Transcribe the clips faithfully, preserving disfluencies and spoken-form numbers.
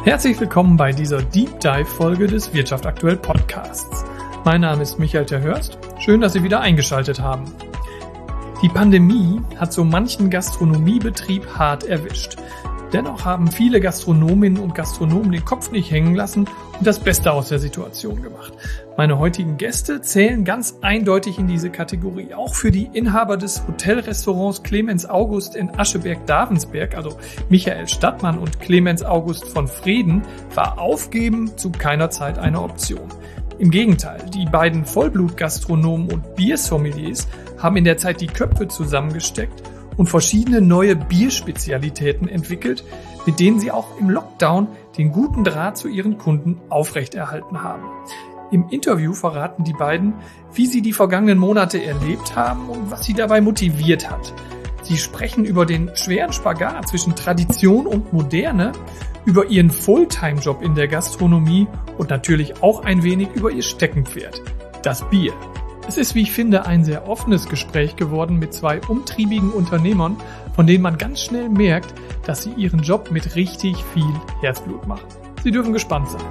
Herzlich willkommen bei dieser Deep Dive Folge des Wirtschaft aktuell Podcasts. Mein Name ist Michael Terhörst. Schön, dass Sie wieder eingeschaltet haben. Die Pandemie hat so manchen Gastronomiebetrieb hart erwischt. Dennoch haben viele Gastronominnen und Gastronomen den Kopf nicht hängen lassen und das Beste aus der Situation gemacht. Meine heutigen Gäste zählen ganz eindeutig in diese Kategorie. Auch für die Inhaber des Hotelrestaurants Clemens August in Ascheberg-Davensberg, also Michael Stattmann und Clemens August von Freden, war Aufgeben zu keiner Zeit eine Option. Im Gegenteil, die beiden Vollblutgastronomen und Biersommeliers haben in der Zeit die Köpfe zusammengesteckt und verschiedene neue Bierspezialitäten entwickelt, mit denen sie auch im Lockdown den guten Draht zu ihren Kunden aufrechterhalten haben. Im Interview verraten die beiden, wie sie die vergangenen Monate erlebt haben und was sie dabei motiviert hat. Sie sprechen über den schweren Spagat zwischen Tradition und Moderne, über ihren Fulltime-Job in der Gastronomie und natürlich auch ein wenig über ihr Steckenpferd, das Bier. Es ist, wie ich finde, ein sehr offenes Gespräch geworden mit zwei umtriebigen Unternehmern, von denen man ganz schnell merkt, dass sie ihren Job mit richtig viel Herzblut machen. Sie dürfen gespannt sein.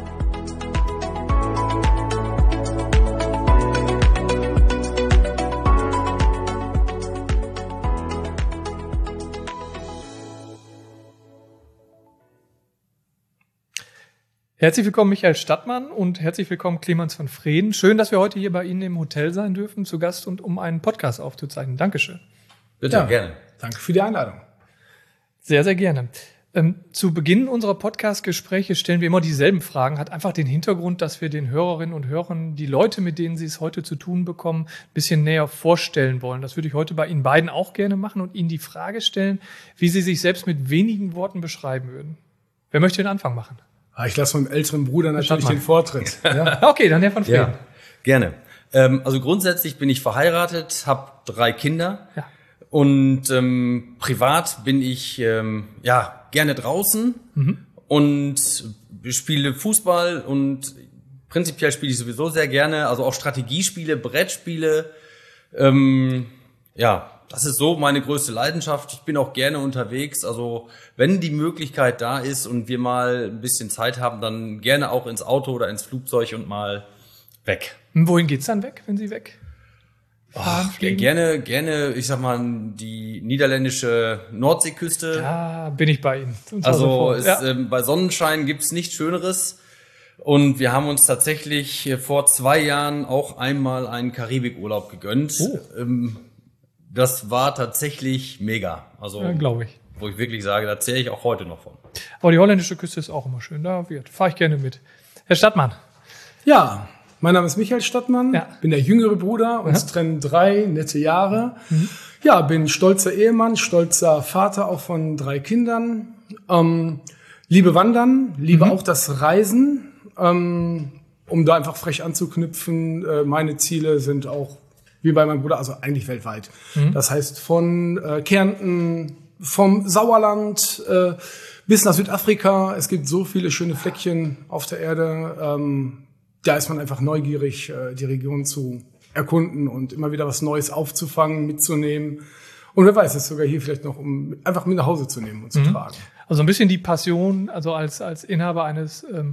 Herzlich willkommen Michael Stattmann und herzlich willkommen Clemens von Freden. Schön, dass wir heute hier bei Ihnen im Hotel sein dürfen, zu Gast und um einen Podcast aufzuzeichnen. Dankeschön. Bitte, ja, gerne. Danke für die Einladung. Sehr, sehr gerne. Ähm, zu Beginn unserer Podcast-Gespräche stellen wir immer dieselben Fragen. Hat einfach den Hintergrund, dass wir den Hörerinnen und Hörern die Leute, mit denen sie es heute zu tun bekommen, ein bisschen näher vorstellen wollen. Das würde ich heute bei Ihnen beiden auch gerne machen und Ihnen die Frage stellen, wie Sie sich selbst mit wenigen Worten beschreiben würden. Wer möchte den Anfang machen? Ich lasse meinem älteren Bruder natürlich den Vortritt. Ja. Okay, dann der von Freden. Ja, gerne. Ähm, also grundsätzlich bin ich verheiratet, habe drei Kinder ja. und ähm, privat bin ich ähm, ja gerne draußen mhm. und spiele Fußball und prinzipiell spiele ich sowieso sehr gerne, also auch Strategiespiele, Brettspiele. Ähm, ja. Das ist so meine größte Leidenschaft. Ich bin auch gerne unterwegs. Also wenn die Möglichkeit da ist und wir mal ein bisschen Zeit haben, dann gerne auch ins Auto oder ins Flugzeug und mal weg. Und wohin geht's dann weg, wenn Sie weg fahren, oh, gerne, gerne, ich sag mal, die niederländische Nordseeküste. Ja, bin ich bei Ihnen. Also es, ja. ähm, bei Sonnenschein gibt's nichts Schöneres. Und wir haben uns tatsächlich vor zwei Jahren auch einmal einen Karibikurlaub gegönnt. Oh. Ähm, Das war tatsächlich mega. Also, ja, glaube ich. Wo ich wirklich sage, da zähle ich auch heute noch von. Aber die holländische Küste ist auch immer schön. Da fahre ich gerne mit. Herr Stattmann. Ja, mein Name ist Michael Stattmann. Ja. Bin der jüngere Bruder. Uns ja. trennen drei nette Jahre. Mhm. Ja, bin stolzer Ehemann, stolzer Vater auch von drei Kindern. Ähm, liebe Wandern, liebe mhm. auch das Reisen. Ähm, um da einfach frech anzuknüpfen, äh, meine Ziele sind auch wie bei meinem Bruder, also eigentlich weltweit. Mhm. Das heißt von äh, Kärnten, vom Sauerland äh, bis nach Südafrika. Es gibt so viele schöne Fleckchen auf der Erde. Ähm, da ist man einfach neugierig, äh, die Region zu erkunden und immer wieder was Neues aufzufangen, mitzunehmen. Und wer weiß, es sogar hier vielleicht noch, um einfach mit nach Hause zu nehmen und zu mhm. tragen. Also ein bisschen die Passion, also als als Inhaber eines ähm,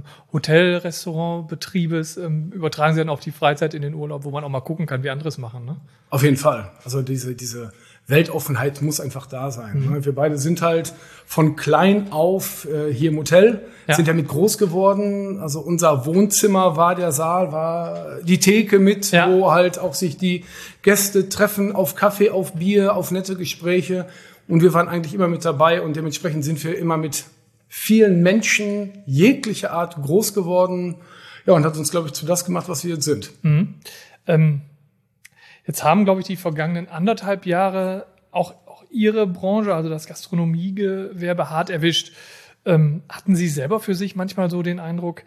Hotel-Restaurant-Betriebes ähm, übertragen Sie dann auf die Freizeit in den Urlaub, wo man auch mal gucken kann, wie andere es machen, ne? Auf jeden Fall. Also diese diese Weltoffenheit muss einfach da sein. Mhm. Ne? Wir beide sind halt von klein auf äh, hier im Hotel, ja. sind ja mit groß geworden. Also unser Wohnzimmer war der Saal, war die Theke mit, ja. wo halt auch sich die Gäste treffen auf Kaffee, auf Bier, auf nette Gespräche. Und wir waren eigentlich immer mit dabei und dementsprechend sind wir immer mit vielen Menschen jeglicher Art groß geworden. Ja, und hat uns, glaube ich, zu das gemacht, was wir jetzt sind. Mhm. Ähm, jetzt haben, glaube ich, die vergangenen anderthalb Jahre auch, auch Ihre Branche, also das Gastronomiegewerbe, hart erwischt. Ähm, hatten Sie selber für sich manchmal so den Eindruck,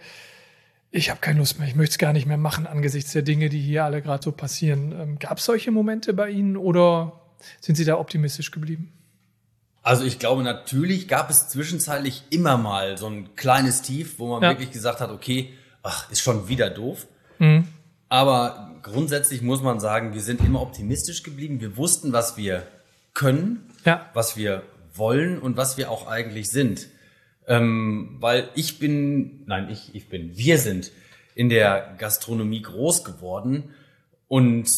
ich habe keine Lust mehr, ich möchte es gar nicht mehr machen angesichts der Dinge, die hier alle gerade so passieren? Ähm, gab es solche Momente bei Ihnen oder sind Sie da optimistisch geblieben? Also ich glaube, natürlich gab es zwischenzeitlich immer mal so ein kleines Tief, wo man ja. wirklich gesagt hat, okay, ach, ist schon wieder doof. Mhm. Aber grundsätzlich muss man sagen, wir sind immer optimistisch geblieben. Wir wussten, was wir können, ja. was wir wollen und was wir auch eigentlich sind. Ähm, weil ich bin, nein, ich, ich bin, wir sind in der Gastronomie groß geworden und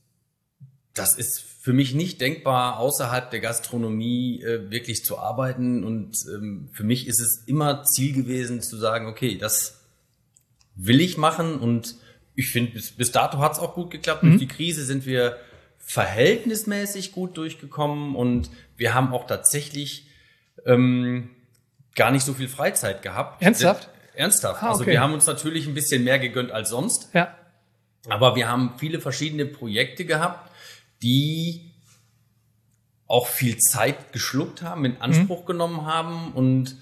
das ist für mich nicht denkbar, außerhalb der Gastronomie äh, wirklich zu arbeiten. Und ähm, für mich ist es immer Ziel gewesen zu sagen, okay, das will ich machen. Und ich finde, bis, bis dato hat es auch gut geklappt. Mhm. Durch die Krise sind wir verhältnismäßig gut durchgekommen und wir haben auch tatsächlich ähm, gar nicht so viel Freizeit gehabt. Ernsthaft? Äh, ernsthaft. Ah, okay. Also wir haben uns natürlich ein bisschen mehr gegönnt als sonst. Ja. Aber wir haben viele verschiedene Projekte gehabt, die auch viel Zeit geschluckt haben, in Anspruch mhm. genommen haben und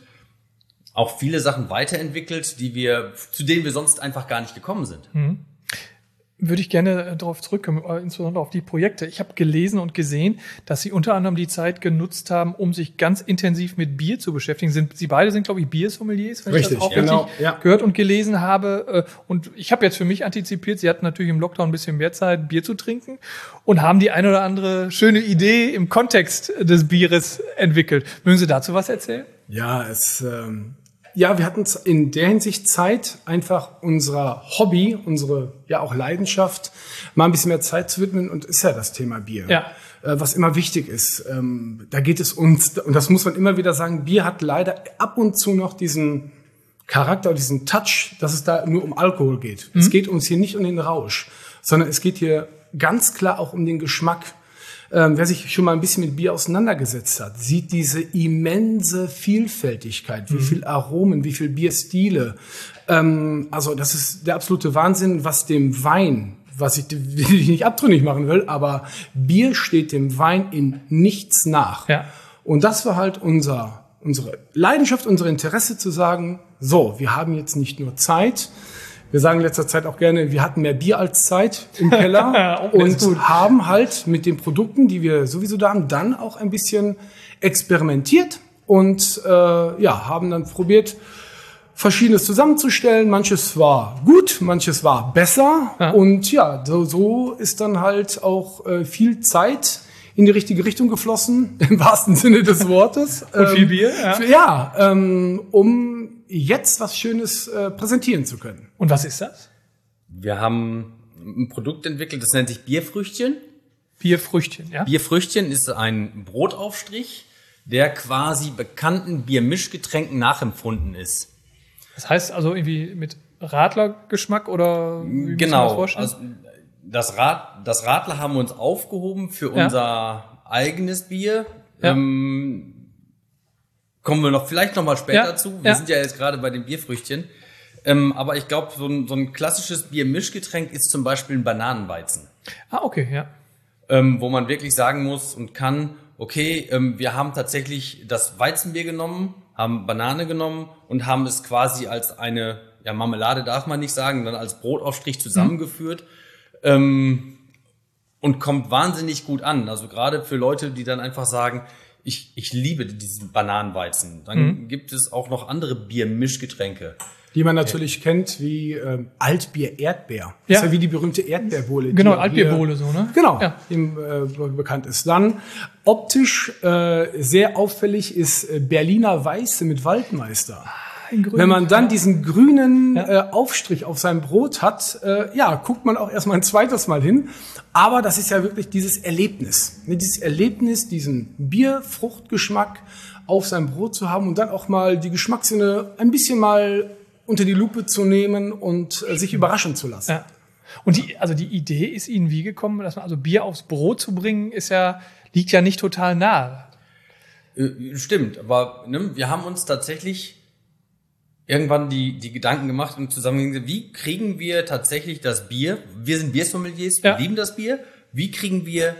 auch viele Sachen weiterentwickelt, die wir, zu denen wir sonst einfach gar nicht gekommen sind. Mhm. Würde ich gerne darauf zurückkommen, insbesondere auf die Projekte. Ich habe gelesen und gesehen, dass Sie unter anderem die Zeit genutzt haben, um sich ganz intensiv mit Bier zu beschäftigen. Sind, Sie beide sind, glaube ich, Biersommeliers, wenn richtig, ich das auch genau, richtig ja. gehört und gelesen habe. Und ich habe jetzt für mich antizipiert, Sie hatten natürlich im Lockdown ein bisschen mehr Zeit, Bier zu trinken und haben die eine oder andere schöne Idee im Kontext des Bieres entwickelt. Mögen Sie dazu was erzählen? Ja, es... Ähm Ja, wir hatten in der Hinsicht Zeit, einfach unserer Hobby, unsere ja auch Leidenschaft, mal ein bisschen mehr Zeit zu widmen und ist ja das Thema Bier. Ja. Äh, was immer wichtig ist. Ähm, da geht es uns, und das muss man immer wieder sagen, Bier hat leider ab und zu noch diesen Charakter, diesen Touch, dass es da nur um Alkohol geht. Mhm. Es geht uns hier nicht um den Rausch, sondern es geht hier ganz klar auch um den Geschmack. Ähm, wer sich schon mal ein bisschen mit Bier auseinandergesetzt hat, sieht diese immense Vielfältigkeit, wie mhm. viel Aromen, wie viel Bierstile. Ähm, also das ist der absolute Wahnsinn, was dem Wein, was ich, will ich nicht abtrünnig machen will, aber Bier steht dem Wein in nichts nach. Ja. Und das war halt unser, unsere Leidenschaft, unser Interesse zu sagen, so, wir haben jetzt nicht nur Zeit. Wir sagen in letzter Zeit auch gerne, wir hatten mehr Bier als Zeit im Keller und haben halt mit den Produkten, die wir sowieso da haben, dann auch ein bisschen experimentiert und äh, ja, haben dann probiert, Verschiedenes zusammenzustellen. Manches war gut, manches war besser. Ja. Und ja, so, so ist dann halt auch äh, viel Zeit in die richtige Richtung geflossen, im wahrsten Sinne des Wortes. Und viel Bier, ja. Für, ja, ähm, um jetzt was Schönes äh, präsentieren zu können. Und was ist das? Wir haben ein Produkt entwickelt, das nennt sich Bierfrüchtchen. Bierfrüchtchen, ja. Bierfrüchtchen ist ein Brotaufstrich, der quasi bekannten Biermischgetränken nachempfunden ist. Das heißt also irgendwie mit Radlergeschmack oder wie genau, muss man das vorstellen? Also das, Rad, das Radler haben wir uns aufgehoben für ja. unser eigenes Bier. Ja. Ähm, kommen wir noch vielleicht noch mal später ja. zu. Wir ja. sind ja jetzt gerade bei den Bierfrüchtchen. Ähm, aber ich glaube, so ein, so ein klassisches Biermischgetränk ist zum Beispiel ein Bananenweizen. Ah, okay, ja. Ähm, wo man wirklich sagen muss und kann, okay, ähm, wir haben tatsächlich das Weizenbier genommen, haben Banane genommen und haben es quasi als eine, ja, Marmelade darf man nicht sagen, dann als Brotaufstrich zusammengeführt. Mhm. Ähm, und kommt wahnsinnig gut an. Also gerade für Leute, die dann einfach sagen, ich, ich liebe diesen Bananenweizen. Dann mhm. gibt es auch noch andere Biermischgetränke. Die man natürlich ja. kennt, wie ähm, Altbier Erdbeer. Ja. Das ist ja wie die berühmte Erdbeerbohle. Genau, Altbierbohle so, ne? Genau, ja. die äh, bekannt ist. Dann optisch äh, sehr auffällig ist äh, Berliner Weiße mit Waldmeister. Grün, wenn man dann ja. diesen grünen ja. äh, Aufstrich auf seinem Brot hat, äh, ja, guckt man auch erstmal ein zweites Mal hin. Aber das ist ja wirklich dieses Erlebnis. Ne, dieses Erlebnis, diesen Bierfruchtgeschmack auf seinem Brot zu haben und dann auch mal die Geschmackssinne ein bisschen mal unter die Lupe zu nehmen und äh, sich überraschen zu lassen. Ja. Und die, also die Idee ist Ihnen wie gekommen, dass man also Bier aufs Brot zu bringen, ist ja, liegt ja nicht total nahe. Äh, stimmt, aber ne, wir haben uns tatsächlich irgendwann die, die Gedanken gemacht und zusammengegangen, wie kriegen wir tatsächlich das Bier, wir sind Biersommeliers, wir ja. lieben das Bier, wie kriegen wir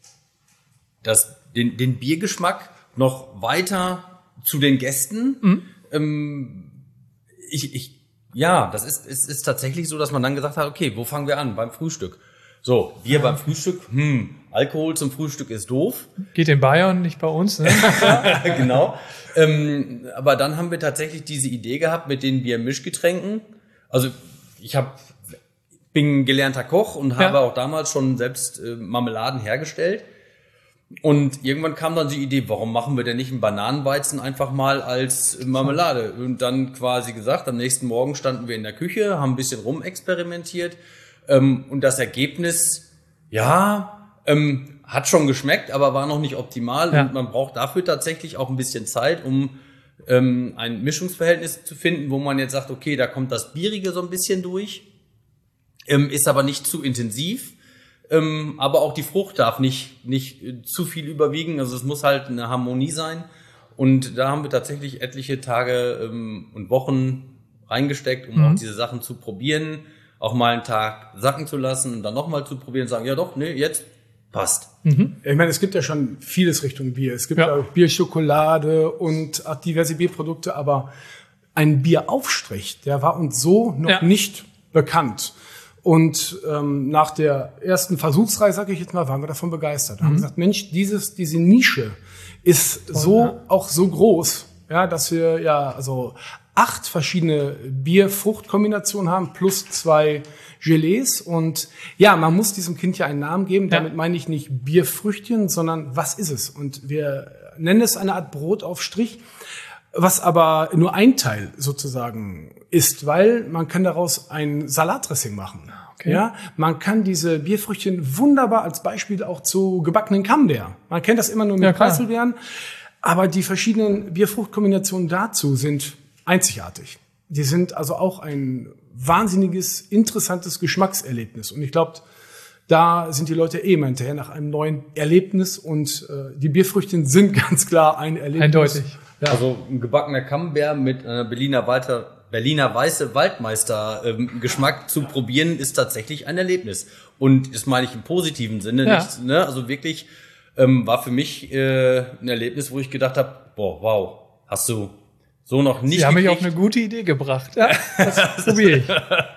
das, den, den Biergeschmack noch weiter zu den Gästen? Mhm. Ähm, ich, ich, ja, das ist, ist, ist tatsächlich so, dass man dann gesagt hat, okay, wo fangen wir an? Beim Frühstück. So, Bier ja. beim Frühstück, hm, Alkohol zum Frühstück ist doof. Geht in Bayern, nicht bei uns, ne? Genau. Ähm, aber dann haben wir tatsächlich diese Idee gehabt mit den Biermischgetränken. Also ich hab, bin gelernter Koch und habe ja. auch damals schon selbst äh, Marmeladen hergestellt. Und irgendwann kam dann die Idee, warum machen wir denn nicht einen Bananenweizen einfach mal als Marmelade? Und dann quasi gesagt, am nächsten Morgen standen wir in der Küche, haben ein bisschen rumexperimentiert. Ähm, und das Ergebnis, ja, ähm, hat schon geschmeckt, aber war noch nicht optimal. Ja. Und man braucht dafür tatsächlich auch ein bisschen Zeit, um ähm, ein Mischungsverhältnis zu finden, wo man jetzt sagt, okay, da kommt das Bierige so ein bisschen durch, ähm, ist aber nicht zu intensiv. Ähm, aber auch die Frucht darf nicht, nicht äh, zu viel überwiegen. Also es muss halt eine Harmonie sein. Und da haben wir tatsächlich etliche Tage ähm, und Wochen reingesteckt, um mhm. auch diese Sachen zu probieren. Auch mal einen Tag sacken zu lassen und dann nochmal zu probieren und sagen, ja doch, nee, jetzt passt. Mhm. Ich meine, es gibt ja schon vieles Richtung Bier. Es gibt ja auch Bierschokolade und auch diverse Bierprodukte. Aber ein Bieraufstrich, der war uns so noch ja. nicht bekannt. Und ähm, nach der ersten Versuchsreihe, sage ich jetzt mal, waren wir davon begeistert. Mhm. Haben gesagt, Mensch, dieses, diese Nische ist Toll, so ja. auch so groß, ja, dass wir ja also acht verschiedene Bier-Frucht-Kombinationen haben plus zwei Gelees. Und ja, man muss diesem Kind ja einen Namen geben. Ja. Damit meine ich nicht Bierfrüchtchen, sondern was ist es? Und wir nennen es eine Art Brotaufstrich, was aber nur ein Teil sozusagen ist, weil man kann daraus ein Salatdressing machen. Okay. Ja, man kann diese Bierfrüchtchen wunderbar als Beispiel auch zu gebackenen Camembert. Man kennt das immer nur mit ja, Preiselbeeren, aber die verschiedenen Bierfruchtkombinationen dazu sind einzigartig. Die sind also auch ein wahnsinniges, interessantes Geschmackserlebnis. Und ich glaube, da sind die Leute eh immer hinterher nach einem neuen Erlebnis. Und äh, die Bierfrüchtchen sind ganz klar ein Erlebnis. Eindeutig. Ja. Also ein gebackener Camembert mit einer Berliner, Walter, Berliner weiße Waldmeister-Geschmack ähm, zu probieren, ist tatsächlich ein Erlebnis. Und das meine ich im positiven Sinne. Ja. Nicht, ne? Also wirklich ähm, war für mich äh, ein Erlebnis, wo ich gedacht habe, boah, wow, hast du so noch nicht Sie haben mich auf eine gute Idee gebracht. Ja, das probiere ich.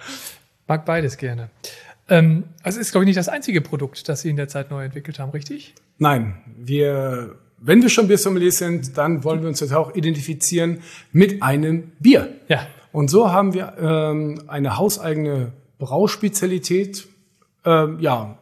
Mag beides gerne. Ähm, also ist, glaube ich, nicht das einzige Produkt, das Sie in der Zeit neu entwickelt haben, richtig? Nein, wir... Wenn wir schon Biersommeliers sind, dann wollen wir uns jetzt auch identifizieren mit einem Bier. Ja. Und so haben wir ähm, eine hauseigene Brauspezialität ähm, ja,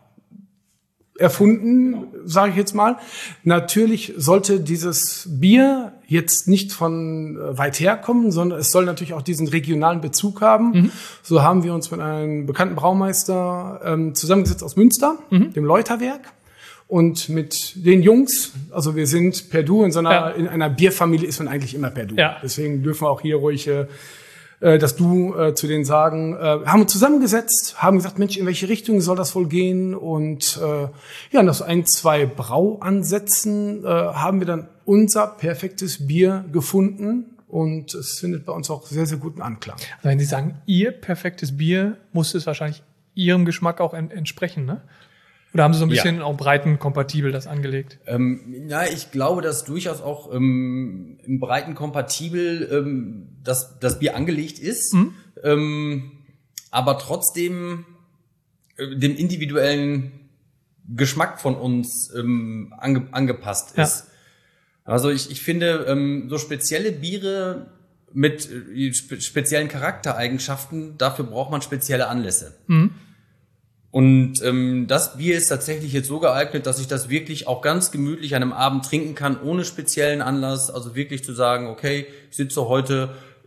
erfunden, sage ich jetzt mal. Natürlich sollte dieses Bier jetzt nicht von weit her kommen, sondern es soll natürlich auch diesen regionalen Bezug haben. Mhm. So haben wir uns mit einem bekannten Braumeister ähm, zusammengesetzt aus Münster, mhm. dem Leuterwerk. Und mit den Jungs, also wir sind per Du, in so einer, ja. in einer Bierfamilie ist man eigentlich immer per Du. Ja. Deswegen dürfen wir auch hier ruhig äh, das Du äh, zu denen sagen. Äh, haben uns zusammengesetzt, haben gesagt, Mensch, in welche Richtung soll das wohl gehen? Und äh, ja, nach so ein, zwei Brauansätzen äh, haben wir dann unser perfektes Bier gefunden. Und es findet bei uns auch sehr, sehr guten Anklang. Also wenn Sie sagen, Ihr perfektes Bier, muss es wahrscheinlich Ihrem Geschmack auch en- entsprechen, ne? Oder haben Sie so ein bisschen ja. auch breitenkompatibel das angelegt? Ähm, ja, ich glaube, dass durchaus auch ähm, im breitenkompatibel ähm, das, das Bier angelegt ist, mhm. ähm, aber trotzdem äh, dem individuellen Geschmack von uns ähm, ange, angepasst ist. Ja. Also ich, ich finde, ähm, so spezielle Biere mit äh, spe- speziellen Charaktereigenschaften, dafür braucht man spezielle Anlässe. Mhm. Und ähm, das Bier ist tatsächlich jetzt so geeignet, dass ich das wirklich auch ganz gemütlich an einem Abend trinken kann, ohne speziellen Anlass. Also wirklich zu sagen, okay, ich sitze heute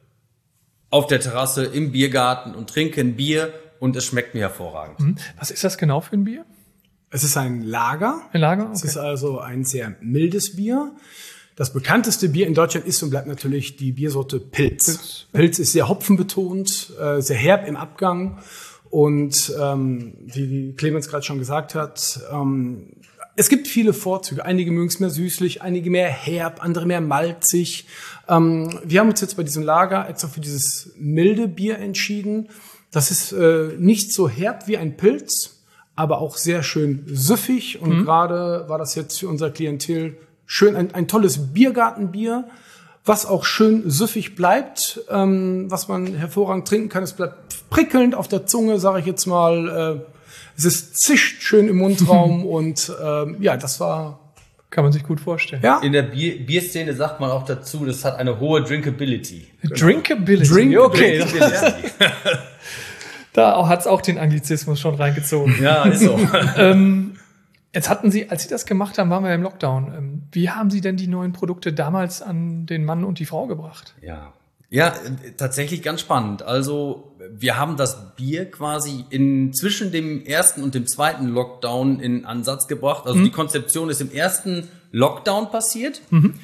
auf der Terrasse im Biergarten und trinke ein Bier und es schmeckt mir hervorragend. Was ist das genau für ein Bier? Es ist ein Lager. Ein Lager? Okay. Es ist also ein sehr mildes Bier. Das bekannteste Bier in Deutschland ist und bleibt natürlich die Biersorte Pils. Pils, Pils ist sehr hopfenbetont, äh, sehr herb im Abgang. Und ähm, wie Clemens gerade schon gesagt hat, ähm, es gibt viele Vorzüge. Einige mögen es mehr süßlich, einige mehr herb, andere mehr malzig. Ähm, wir haben uns jetzt bei diesem Lager extra für dieses milde Bier entschieden. Das ist äh, nicht so herb wie ein Pilz, aber auch sehr schön süffig. Und mhm. gerade war das jetzt für unser Klientel schön ein, ein tolles Biergartenbier, was auch schön süffig bleibt, ähm, was man hervorragend trinken kann. Es bleibt prickelnd auf der Zunge, sage ich jetzt mal. Äh, es ist zischt schön im Mundraum und äh, ja, das war... Kann man sich gut vorstellen. Ja? In der Bier- Bierszene sagt man auch dazu, das hat eine hohe Drinkability. Genau. Drinkability? Drinkability. Okay. Drinkability. Da hat's auch den Anglizismus schon reingezogen. Ja, ist so. ähm, Jetzt hatten Sie, als Sie das gemacht haben, waren wir im Lockdown. Wie haben Sie denn die neuen Produkte damals an den Mann und die Frau gebracht? Ja, ja, tatsächlich ganz spannend. Also wir haben das Bier quasi in zwischen dem ersten und dem zweiten Lockdown in Ansatz gebracht. Also mhm. die Konzeption ist im ersten Lockdown passiert. Mhm.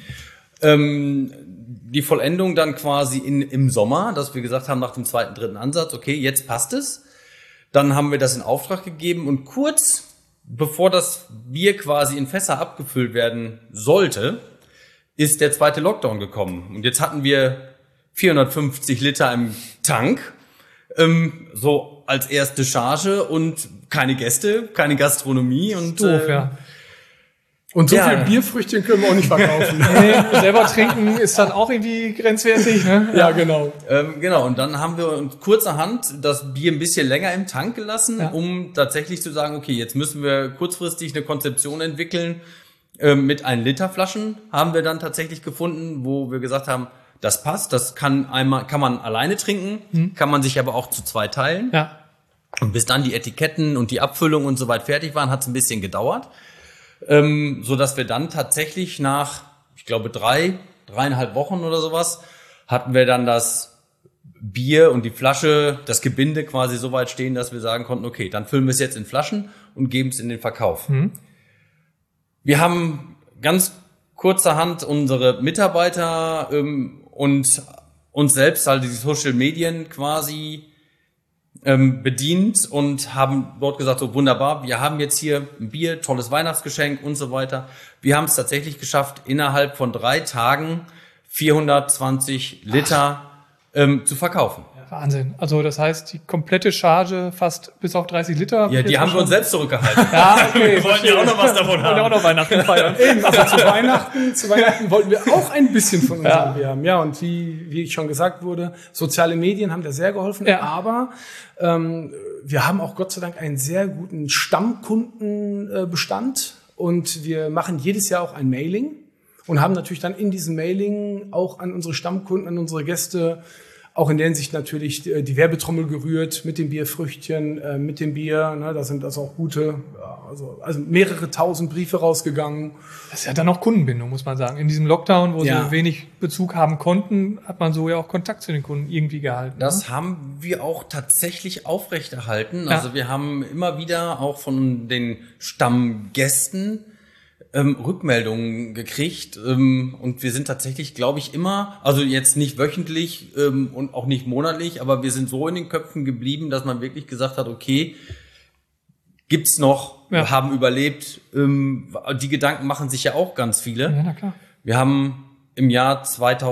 Ähm, die Vollendung dann quasi in, im Sommer, dass wir gesagt haben, nach dem zweiten, dritten Ansatz, okay, jetzt passt es. Dann haben wir das in Auftrag gegeben und kurz bevor das Bier quasi in Fässer abgefüllt werden sollte, ist der zweite Lockdown gekommen. Und jetzt hatten wir vierhundertfünfzig Liter im Tank, ähm, so als erste Charge und keine Gäste, keine Gastronomie. Und, doof, äh, ja. Und so ja. viel Bierfrüchtchen können wir auch nicht verkaufen. Nee, selber trinken ist dann auch irgendwie grenzwertig, ne? Ja, ja genau. Ähm, genau, und dann haben wir uns kurzerhand das Bier ein bisschen länger im Tank gelassen, ja. um tatsächlich zu sagen, okay, jetzt müssen wir kurzfristig eine Konzeption entwickeln. Ähm, mit ein Liter Flaschen haben wir dann tatsächlich gefunden, wo wir gesagt haben, das passt, das kann einmal, kann man alleine trinken, hm. kann man sich aber auch zu zwei teilen. Ja. Und bis dann die Etiketten und die Abfüllung und so weit fertig waren, hat es ein bisschen gedauert. Ähm, so dass wir dann tatsächlich nach, ich glaube, drei, dreieinhalb Wochen oder sowas, hatten wir dann das Bier und die Flasche, das Gebinde quasi so weit stehen, dass wir sagen konnten, okay, dann füllen wir es jetzt in Flaschen und geben es in den Verkauf. Mhm. Wir haben ganz kurzerhand unsere Mitarbeiter ähm, und uns selbst, also die Social Medien quasi Ähm, bedient und haben dort gesagt, so wunderbar, wir haben jetzt hier ein Bier, tolles Weihnachtsgeschenk und so weiter. Wir haben es tatsächlich geschafft, innerhalb von drei Tagen vierhundertzwanzig Liter ähm, zu verkaufen. Wahnsinn. Also das heißt, die komplette Charge fast bis auf dreißig Liter. Ja, die haben wir uns selbst zurückgehalten. Ja, okay. Wir wollten ja auch noch was davon haben. Wir wollten auch noch Weihnachten feiern. Eben, also zu Weihnachten, zu Weihnachten wollten wir auch ein bisschen von unserem ja. Bier haben. Ja, und wie, wie schon gesagt wurde, soziale Medien haben da sehr geholfen. Ja. Aber ähm, wir haben auch Gott sei Dank einen sehr guten Stammkundenbestand. Und wir machen jedes Jahr auch ein Mailing und haben natürlich dann in diesem Mailing auch an unsere Stammkunden, an unsere Gäste, auch in der Hinsicht natürlich die Werbetrommel gerührt mit den Bierfrüchtchen, äh, mit dem Bier. Ne, da sind also auch gute, ja, also, also mehrere tausend Briefe rausgegangen. Das ist ja dann auch Kundenbindung, muss man sagen. In diesem Lockdown, wo ja. sie wenig Bezug haben konnten, hat man so ja auch Kontakt zu den Kunden irgendwie gehalten. Das ne? haben wir auch tatsächlich aufrechterhalten. Ja. Also wir haben immer wieder auch von den Stammgästen Ähm, Rückmeldungen gekriegt ähm, und wir sind tatsächlich, glaube ich, immer, also jetzt nicht wöchentlich ähm, und auch nicht monatlich, aber wir sind so in den Köpfen geblieben, dass man wirklich gesagt hat, okay, gibt's noch, ja. wir haben überlebt, ähm, die Gedanken machen sich ja auch ganz viele. Ja, na klar. Wir haben im Jahr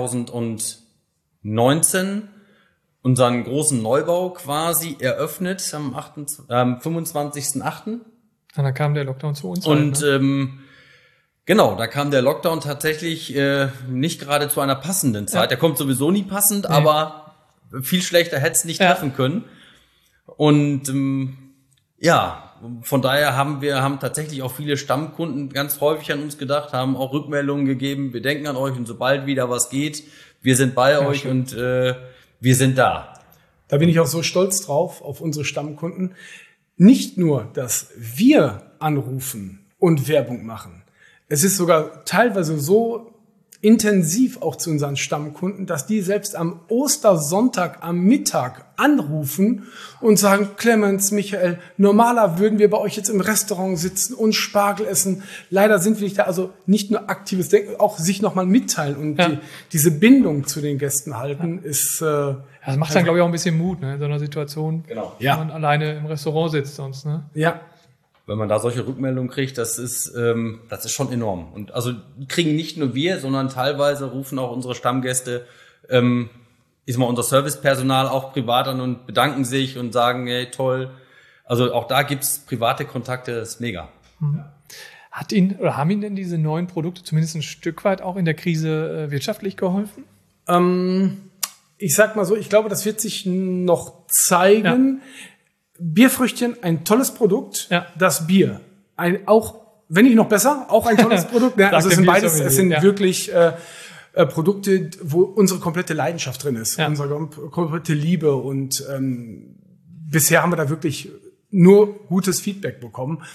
zweitausendneunzehn unseren großen Neubau quasi eröffnet am fünfundzwanzigsten achten Und dann kam der Lockdown zu uns. Und halt, ne? ähm, genau, da kam der Lockdown tatsächlich äh, nicht gerade zu einer passenden Zeit. Ja. Der kommt sowieso nie passend, nee. aber viel schlechter hätte es nicht ja. treffen können. Und ähm, ja, von daher haben wir haben tatsächlich auch viele Stammkunden ganz häufig an uns gedacht, haben auch Rückmeldungen gegeben. Wir denken an euch und sobald wieder was geht, wir sind bei ja, euch schön. und äh, wir sind da. Da bin ich auch so stolz drauf, auf unsere Stammkunden. Nicht nur, dass wir anrufen und Werbung machen. Es ist sogar teilweise so intensiv auch zu unseren Stammkunden, dass die selbst am Ostersonntag am Mittag anrufen und sagen, Clemens, Michael, normaler würden wir bei euch jetzt im Restaurant sitzen und Spargel essen. Leider sind wir nicht da. Also nicht nur aktives Denken, auch sich nochmal mitteilen und ja. die, diese Bindung zu den Gästen halten, ja. ist... Äh, ja, das macht dann, glaube ich, auch ein bisschen Mut, ne, in so einer Situation, genau. wenn ja. man alleine im Restaurant sitzt sonst. Ne? Ja. Wenn man da solche Rückmeldungen kriegt, das ist, ähm, das ist schon enorm. Und also kriegen nicht nur wir, sondern teilweise rufen auch unsere Stammgäste, ähm, ist mal unser Servicepersonal auch privat an und bedanken sich und sagen, hey, toll. Also auch da gibt's private Kontakte, das ist mega. Mhm. Hat Ihnen oder haben Ihnen denn diese neuen Produkte zumindest ein Stück weit auch in der Krise äh, wirtschaftlich geholfen? Ähm, ich sag mal so, ich glaube, das wird sich noch zeigen. Ja. Bierfrüchtchen, ein tolles Produkt. Ja. Das Bier, ein auch, wenn nicht noch besser, auch ein tolles Produkt. Ja, also es sind beides, es sind ja. wirklich äh, äh, Produkte, wo unsere komplette Leidenschaft drin ist, ja. unsere komplette Liebe. Und ähm, bisher haben wir da wirklich nur gutes Feedback bekommen.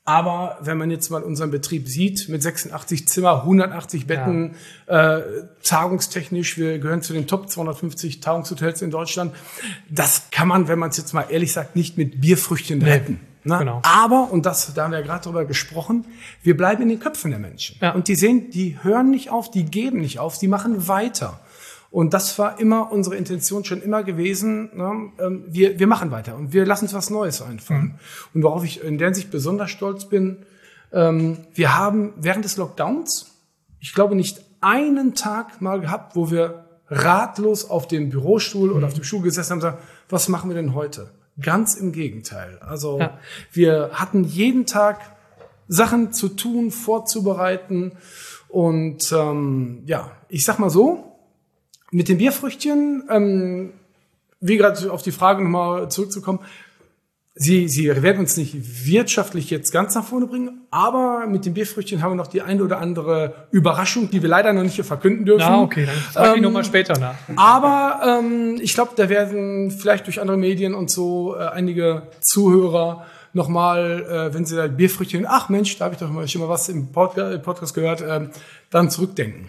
Aber wenn man jetzt mal unseren Betrieb sieht, mit sechsundachtzig Zimmer, hundertachtzig Betten, ja. äh, tagungstechnisch, wir gehören zu den Top zweihundertfünfzig Tagungshotels in Deutschland. Das kann man, wenn man es jetzt mal ehrlich sagt, nicht mit Bierfrüchtchen nee. retten. Ne? Genau. Aber, und das, da haben wir ja gerade drüber gesprochen, wir bleiben in den Köpfen der Menschen. Ja. Und die sehen, die hören nicht auf, die geben nicht auf, die machen weiter. Und das war immer unsere Intention schon immer gewesen. Ne? Wir, wir machen weiter und wir lassen uns was Neues einfallen. Mhm. Und worauf ich in der Hinsicht besonders stolz bin, ähm, wir haben während des Lockdowns, ich glaube, nicht einen Tag mal gehabt, wo wir ratlos auf dem Bürostuhl mhm. oder auf dem Stuhl gesessen haben und gesagt, was machen wir denn heute? Ganz im Gegenteil. Also ja. wir hatten jeden Tag Sachen zu tun, vorzubereiten. Und ähm, ja, ich sag mal so, mit den Bierfrüchtchen, ähm, wie gerade auf die Frage nochmal zurückzukommen, sie, sie werden uns nicht wirtschaftlich jetzt ganz nach vorne bringen, aber mit den Bierfrüchtchen haben wir noch die eine oder andere Überraschung, die wir leider noch nicht hier verkünden dürfen. Ah, okay, dann frage ich ähm, nochmal später nach. Aber ähm, ich glaube, da werden vielleicht durch andere Medien und so äh, einige Zuhörer nochmal, äh, wenn sie da Bierfrüchtchen, ach Mensch, da habe ich doch mal schon mal was im Podcast, Podcast gehört, äh, dann zurückdenken.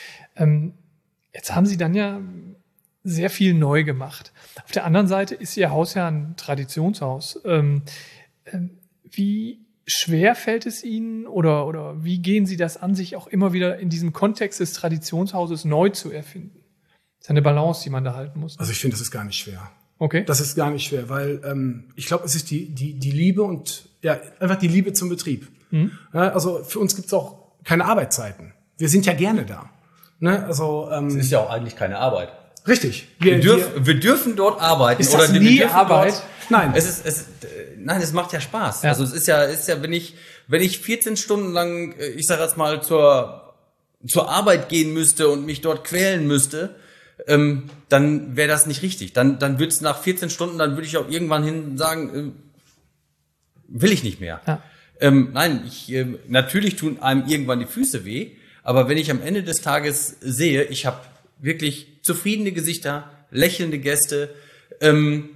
Ähm, Jetzt haben Sie dann ja sehr viel neu gemacht. Auf der anderen Seite ist Ihr Haus ja ein Traditionshaus. Ähm, ähm, wie schwer fällt es Ihnen oder, oder wie gehen Sie das an, sich auch immer wieder in diesem Kontext des Traditionshauses neu zu erfinden? Das ist eine Balance, die man da halten muss. Also ich finde, das ist gar nicht schwer. Okay. Das ist gar nicht schwer, weil ähm, ich glaube, es ist die, die, die Liebe und ja einfach die Liebe zum Betrieb. Mhm. Ja, also für uns gibt es auch keine Arbeitszeiten. Wir sind ja gerne da. Ne, also, ähm, es ist ja auch eigentlich keine Arbeit. Richtig. Wir, wir, dürf, wir, wir dürfen dort arbeiten. Ist das oder nie Arbeit? Dort, nein. Es ist, es, nein, es macht ja Spaß. Ja. Also es ist ja, ist ja, wenn ich, wenn ich vierzehn Stunden lang, ich sage jetzt mal, zur, zur Arbeit gehen müsste und mich dort quälen müsste, ähm, dann wäre das nicht richtig. Dann, dann würde es nach vierzehn Stunden, dann würde ich auch irgendwann hin sagen, äh, will ich nicht mehr. Ja. Ähm, nein, ich, äh, natürlich tun einem irgendwann die Füße weh. Aber wenn ich am Ende des Tages sehe, ich habe wirklich zufriedene Gesichter, lächelnde Gäste ähm,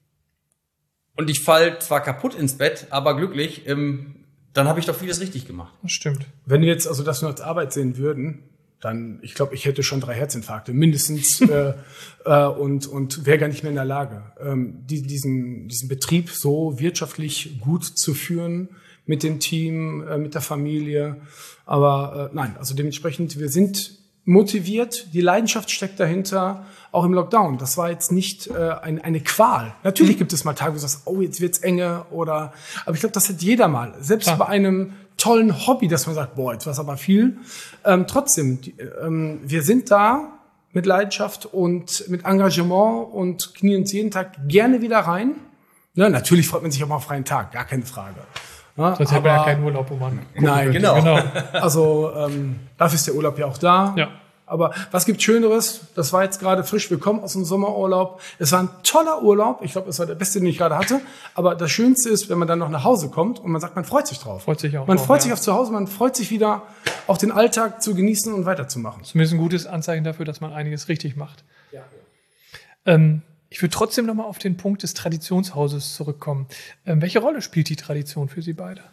und ich falle zwar kaputt ins Bett, aber glücklich, ähm, dann habe ich doch vieles richtig gemacht. Das stimmt. Wenn wir jetzt also das nur als Arbeit sehen würden, dann, ich glaube, ich hätte schon drei Herzinfarkte mindestens äh, äh, und und wäre gar nicht mehr in der Lage, ähm, die, diesen diesen Betrieb so wirtschaftlich gut zu führen mit dem Team, äh, mit der Familie. Aber äh, nein, also dementsprechend, wir sind motiviert, die Leidenschaft steckt dahinter, auch im Lockdown. Das war jetzt nicht äh, ein, eine Qual. Natürlich gibt es mal Tage, wo du sagst, oh, jetzt wird's enge oder, aber ich glaube, das hat jeder mal. Selbst ja. bei einem tollen Hobby, dass man sagt, boah, jetzt war's aber viel. Ähm, trotzdem, die, ähm, wir sind da mit Leidenschaft und mit Engagement und knien uns jeden Tag gerne wieder rein. Ja, natürlich freut man sich auch mal auf freien Tag, gar keine Frage. Ja, sonst hätte man ja keinen Urlaub, wo man nein, genau. genau. Also ähm, dafür ist der Urlaub ja auch da. Ja. Aber was gibt Schöneres? Das war jetzt gerade frisch. Wir kommen aus dem Sommerurlaub. Es war ein toller Urlaub. Ich glaube, es war der beste, den ich gerade hatte. Aber das Schönste ist, wenn man dann noch nach Hause kommt und man sagt, man freut sich drauf. Freut sich auch. Man drauf, freut ja. sich auf zu Hause. Man freut sich wieder, auch den Alltag zu genießen und weiterzumachen. Zumindest ein gutes Anzeichen dafür, dass man einiges richtig macht. Ja. Ähm, Ich würde trotzdem nochmal auf den Punkt des Traditionshauses zurückkommen. Ähm, welche Rolle spielt die Tradition für Sie beide?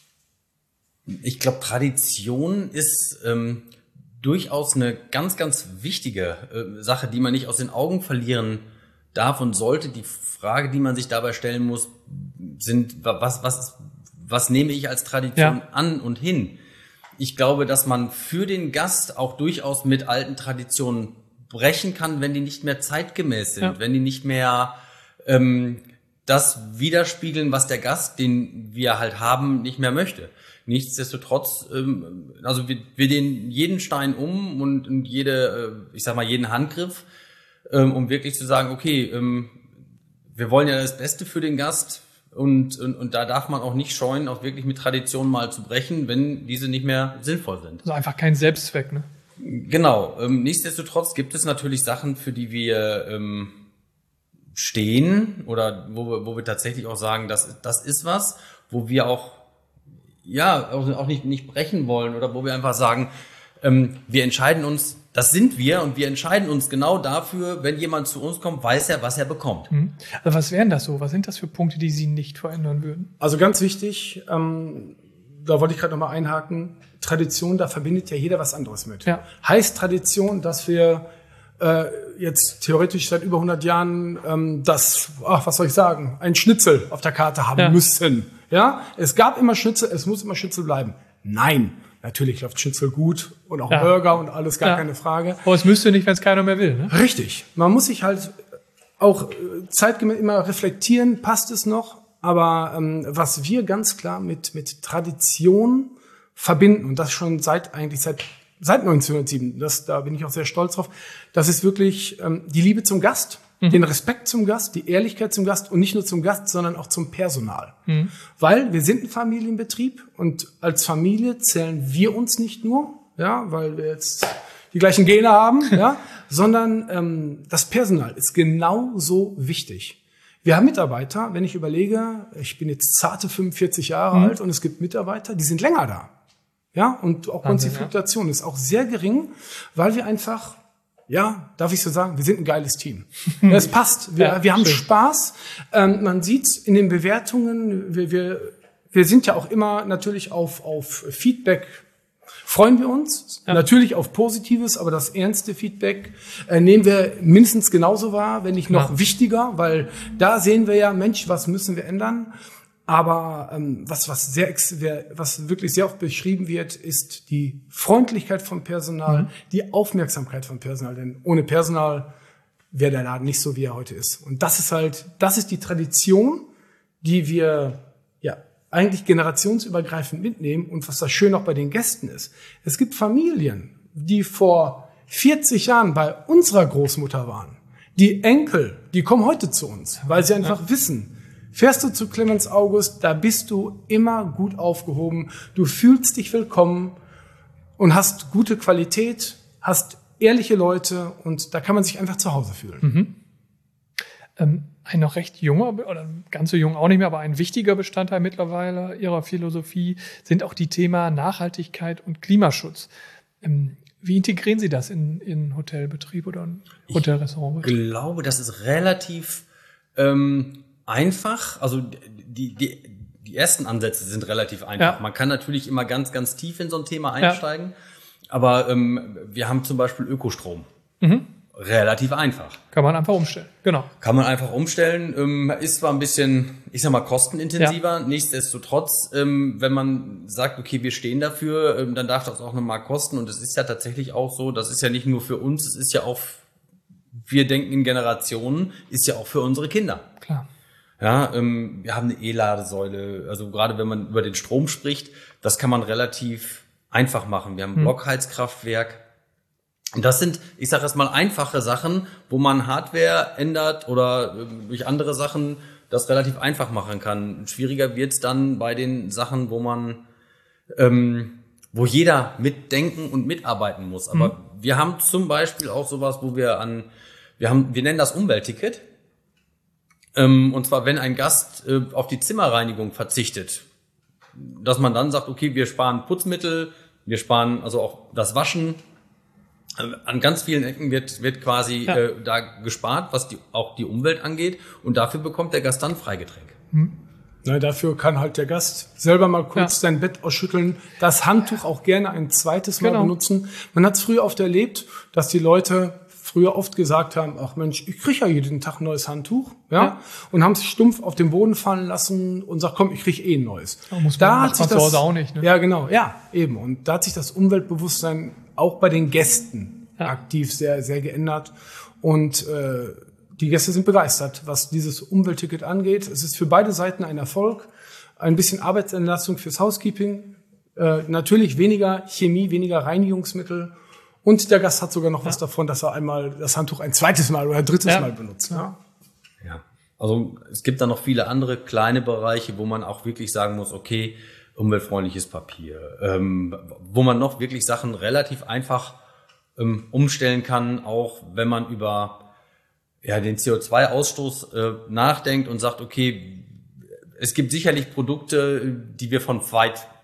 Ich glaube, Tradition ist ähm, durchaus eine ganz, ganz wichtige äh, Sache, die man nicht aus den Augen verlieren darf und sollte. Die Frage, die man sich dabei stellen muss, sind, was, was, was nehme ich als Tradition ja. an und hin? Ich glaube, dass man für den Gast auch durchaus mit alten Traditionen brechen kann, wenn die nicht mehr zeitgemäß sind, ja. wenn die nicht mehr ähm, das widerspiegeln, was der Gast, den wir halt haben, nicht mehr möchte. Nichtsdestotrotz, ähm, also wir, wir den jeden Stein um und, und jede, äh, ich sag mal, jeden Handgriff, ähm, um wirklich zu sagen, okay, ähm, wir wollen ja das Beste für den Gast und, und, und da darf man auch nicht scheuen, auch wirklich mit Traditionen mal zu brechen, wenn diese nicht mehr sinnvoll sind. Also einfach kein Selbstzweck, ne? Genau. Ähm, nichtsdestotrotz gibt es natürlich Sachen, für die wir ähm, stehen oder wo wir, wo wir tatsächlich auch sagen, das, das ist was, wo wir auch ja auch, auch nicht, nicht brechen wollen oder wo wir einfach sagen, ähm, wir entscheiden uns das sind wir und wir entscheiden uns genau dafür, wenn jemand zu uns kommt, weiß er, was er bekommt. Mhm. Also was wären das so? Was sind das für Punkte, die Sie nicht verändern würden? Also ganz wichtig, ähm, da wollte ich gerade nochmal einhaken, Tradition, da verbindet ja jeder was anderes mit. Ja. Heißt Tradition, dass wir äh, jetzt theoretisch seit über hundert Jahren ähm, das, ach, was soll ich sagen, ein Schnitzel auf der Karte haben ja. müssen. Ja, es gab immer Schnitzel, es muss immer Schnitzel bleiben. Nein. Natürlich läuft Schnitzel gut und auch ja. Burger und alles, gar ja. keine Frage. Aber es müsste nicht, wenn es keiner mehr will, ne? Richtig. Man muss sich halt auch zeitgemäß immer reflektieren, passt es noch? Aber ähm, was wir ganz klar mit mit Tradition verbinden, und das schon seit eigentlich seit seit neunzehnhundertsieben, das, da bin ich auch sehr stolz drauf, das ist wirklich ähm, die Liebe zum Gast. Den Respekt zum Gast, die Ehrlichkeit zum Gast und nicht nur zum Gast, sondern auch zum Personal. Mhm. Weil wir sind ein Familienbetrieb und als Familie zählen wir uns nicht nur, ja, weil wir jetzt die gleichen Gene haben, ja, sondern ähm, das Personal ist genauso wichtig. Wir haben Mitarbeiter, wenn ich überlege, ich bin jetzt zarte fünfundvierzig Jahre mhm. alt und es gibt Mitarbeiter, die sind länger da. Ja, und auch bei uns die Fluktuation ist auch sehr gering, weil wir einfach ja, darf ich so sagen, wir sind ein geiles Team. Es passt. Wir, ja, wir haben schön. Spaß. Ähm, man sieht's in den Bewertungen. Wir, wir, wir sind ja auch immer natürlich auf, auf Feedback. Freuen wir uns. Ja. Natürlich auf Positives, aber das ernste Feedback äh, nehmen wir mindestens genauso wahr, wenn nicht noch ja. wichtiger, weil da sehen wir ja, Mensch, was müssen wir ändern? Aber ähm, was was sehr was wirklich sehr oft beschrieben wird, ist die Freundlichkeit vom Personal, mhm. die Aufmerksamkeit vom Personal. Denn ohne Personal wäre der Laden nicht so, wie er heute ist. Und das ist halt, das ist die Tradition, die wir ja eigentlich generationsübergreifend mitnehmen. Und was das schön auch bei den Gästen ist: Es gibt Familien, die vor vierzig Jahren bei unserer Großmutter waren. Die Enkel, die kommen heute zu uns, weil sie einfach ja. wissen. Fährst du zu Clemens August, da bist du immer gut aufgehoben. Du fühlst dich willkommen und hast gute Qualität, hast ehrliche Leute und da kann man sich einfach zu Hause fühlen. Mhm. Ähm, ein noch recht junger, oder ganz so jung auch nicht mehr, aber ein wichtiger Bestandteil mittlerweile Ihrer Philosophie sind auch die Themen Nachhaltigkeit und Klimaschutz. Ähm, wie integrieren Sie das in, in Hotelbetrieb oder in Hotelrestaurantbetrieb? Ich glaube, das ist relativ ähm einfach, also die, die, die ersten Ansätze sind relativ einfach. Ja. Man kann natürlich immer ganz, ganz tief in so ein Thema einsteigen, ja. aber ähm, wir haben zum Beispiel Ökostrom. Mhm. Relativ einfach. Kann man einfach umstellen, genau. Kann man einfach umstellen, ähm, ist zwar ein bisschen, ich sag mal, kostenintensiver, ja. nichtsdestotrotz, ähm, wenn man sagt, okay, wir stehen dafür, ähm, dann darf das auch nochmal kosten und es ist ja tatsächlich auch so, das ist ja nicht nur für uns, es ist ja auch, wir denken in Generationen, ist ja auch für unsere Kinder. Klar. Ja, ähm, wir haben eine E-Ladesäule, also gerade wenn man über den Strom spricht, das kann man relativ einfach machen. Wir haben ein hm. Blockheizkraftwerk. Und das sind, ich sage erst mal, einfache Sachen, wo man Hardware ändert oder äh, durch andere Sachen das relativ einfach machen kann. Schwieriger wird's dann bei den Sachen, wo man, ähm, wo jeder mitdenken und mitarbeiten muss. Aber hm. wir haben zum Beispiel auch sowas, wo wir an, wir haben, wir nennen das Umweltticket. Und zwar, wenn ein Gast äh, auf die Zimmerreinigung verzichtet, dass man dann sagt, okay, wir sparen Putzmittel, wir sparen also auch das Waschen. An ganz vielen Ecken wird wird quasi ja. äh, da gespart, was die, auch die Umwelt angeht. Und dafür bekommt der Gast dann Freigetränk. Hm. Na, dafür kann halt der Gast selber mal kurz ja. sein Bett ausschütteln, das Handtuch auch gerne ein zweites Mal genau. benutzen. Man hat es früher oft erlebt, dass die Leute früher oft gesagt haben, ach Mensch, ich kriege ja jeden Tag ein neues Handtuch, ja, ja. und haben es stumpf auf den Boden fallen lassen und sagt, komm, ich kriege eh ein neues. Da muss man, da hat sich das zu Hause auch nicht, ne? Ja, genau, ja, eben. Und da hat sich das Umweltbewusstsein auch bei den Gästen ja. aktiv sehr, sehr geändert. Und äh, die Gäste sind begeistert, was dieses Umweltticket angeht. Es ist für beide Seiten ein Erfolg, ein bisschen Arbeitsentlastung fürs Housekeeping, äh, natürlich weniger Chemie, weniger Reinigungsmittel. Und der Gast hat sogar noch ja. was davon, dass er einmal das Handtuch ein zweites Mal oder ein drittes ja. Mal benutzt. Ja. ja, also es gibt da noch viele andere kleine Bereiche, wo man auch wirklich sagen muss, okay, umweltfreundliches Papier, ähm, wo man noch wirklich Sachen relativ einfach ähm, umstellen kann, auch wenn man über ja den C O zwei Ausstoß äh, nachdenkt und sagt, okay, es gibt sicherlich Produkte, die wir von weit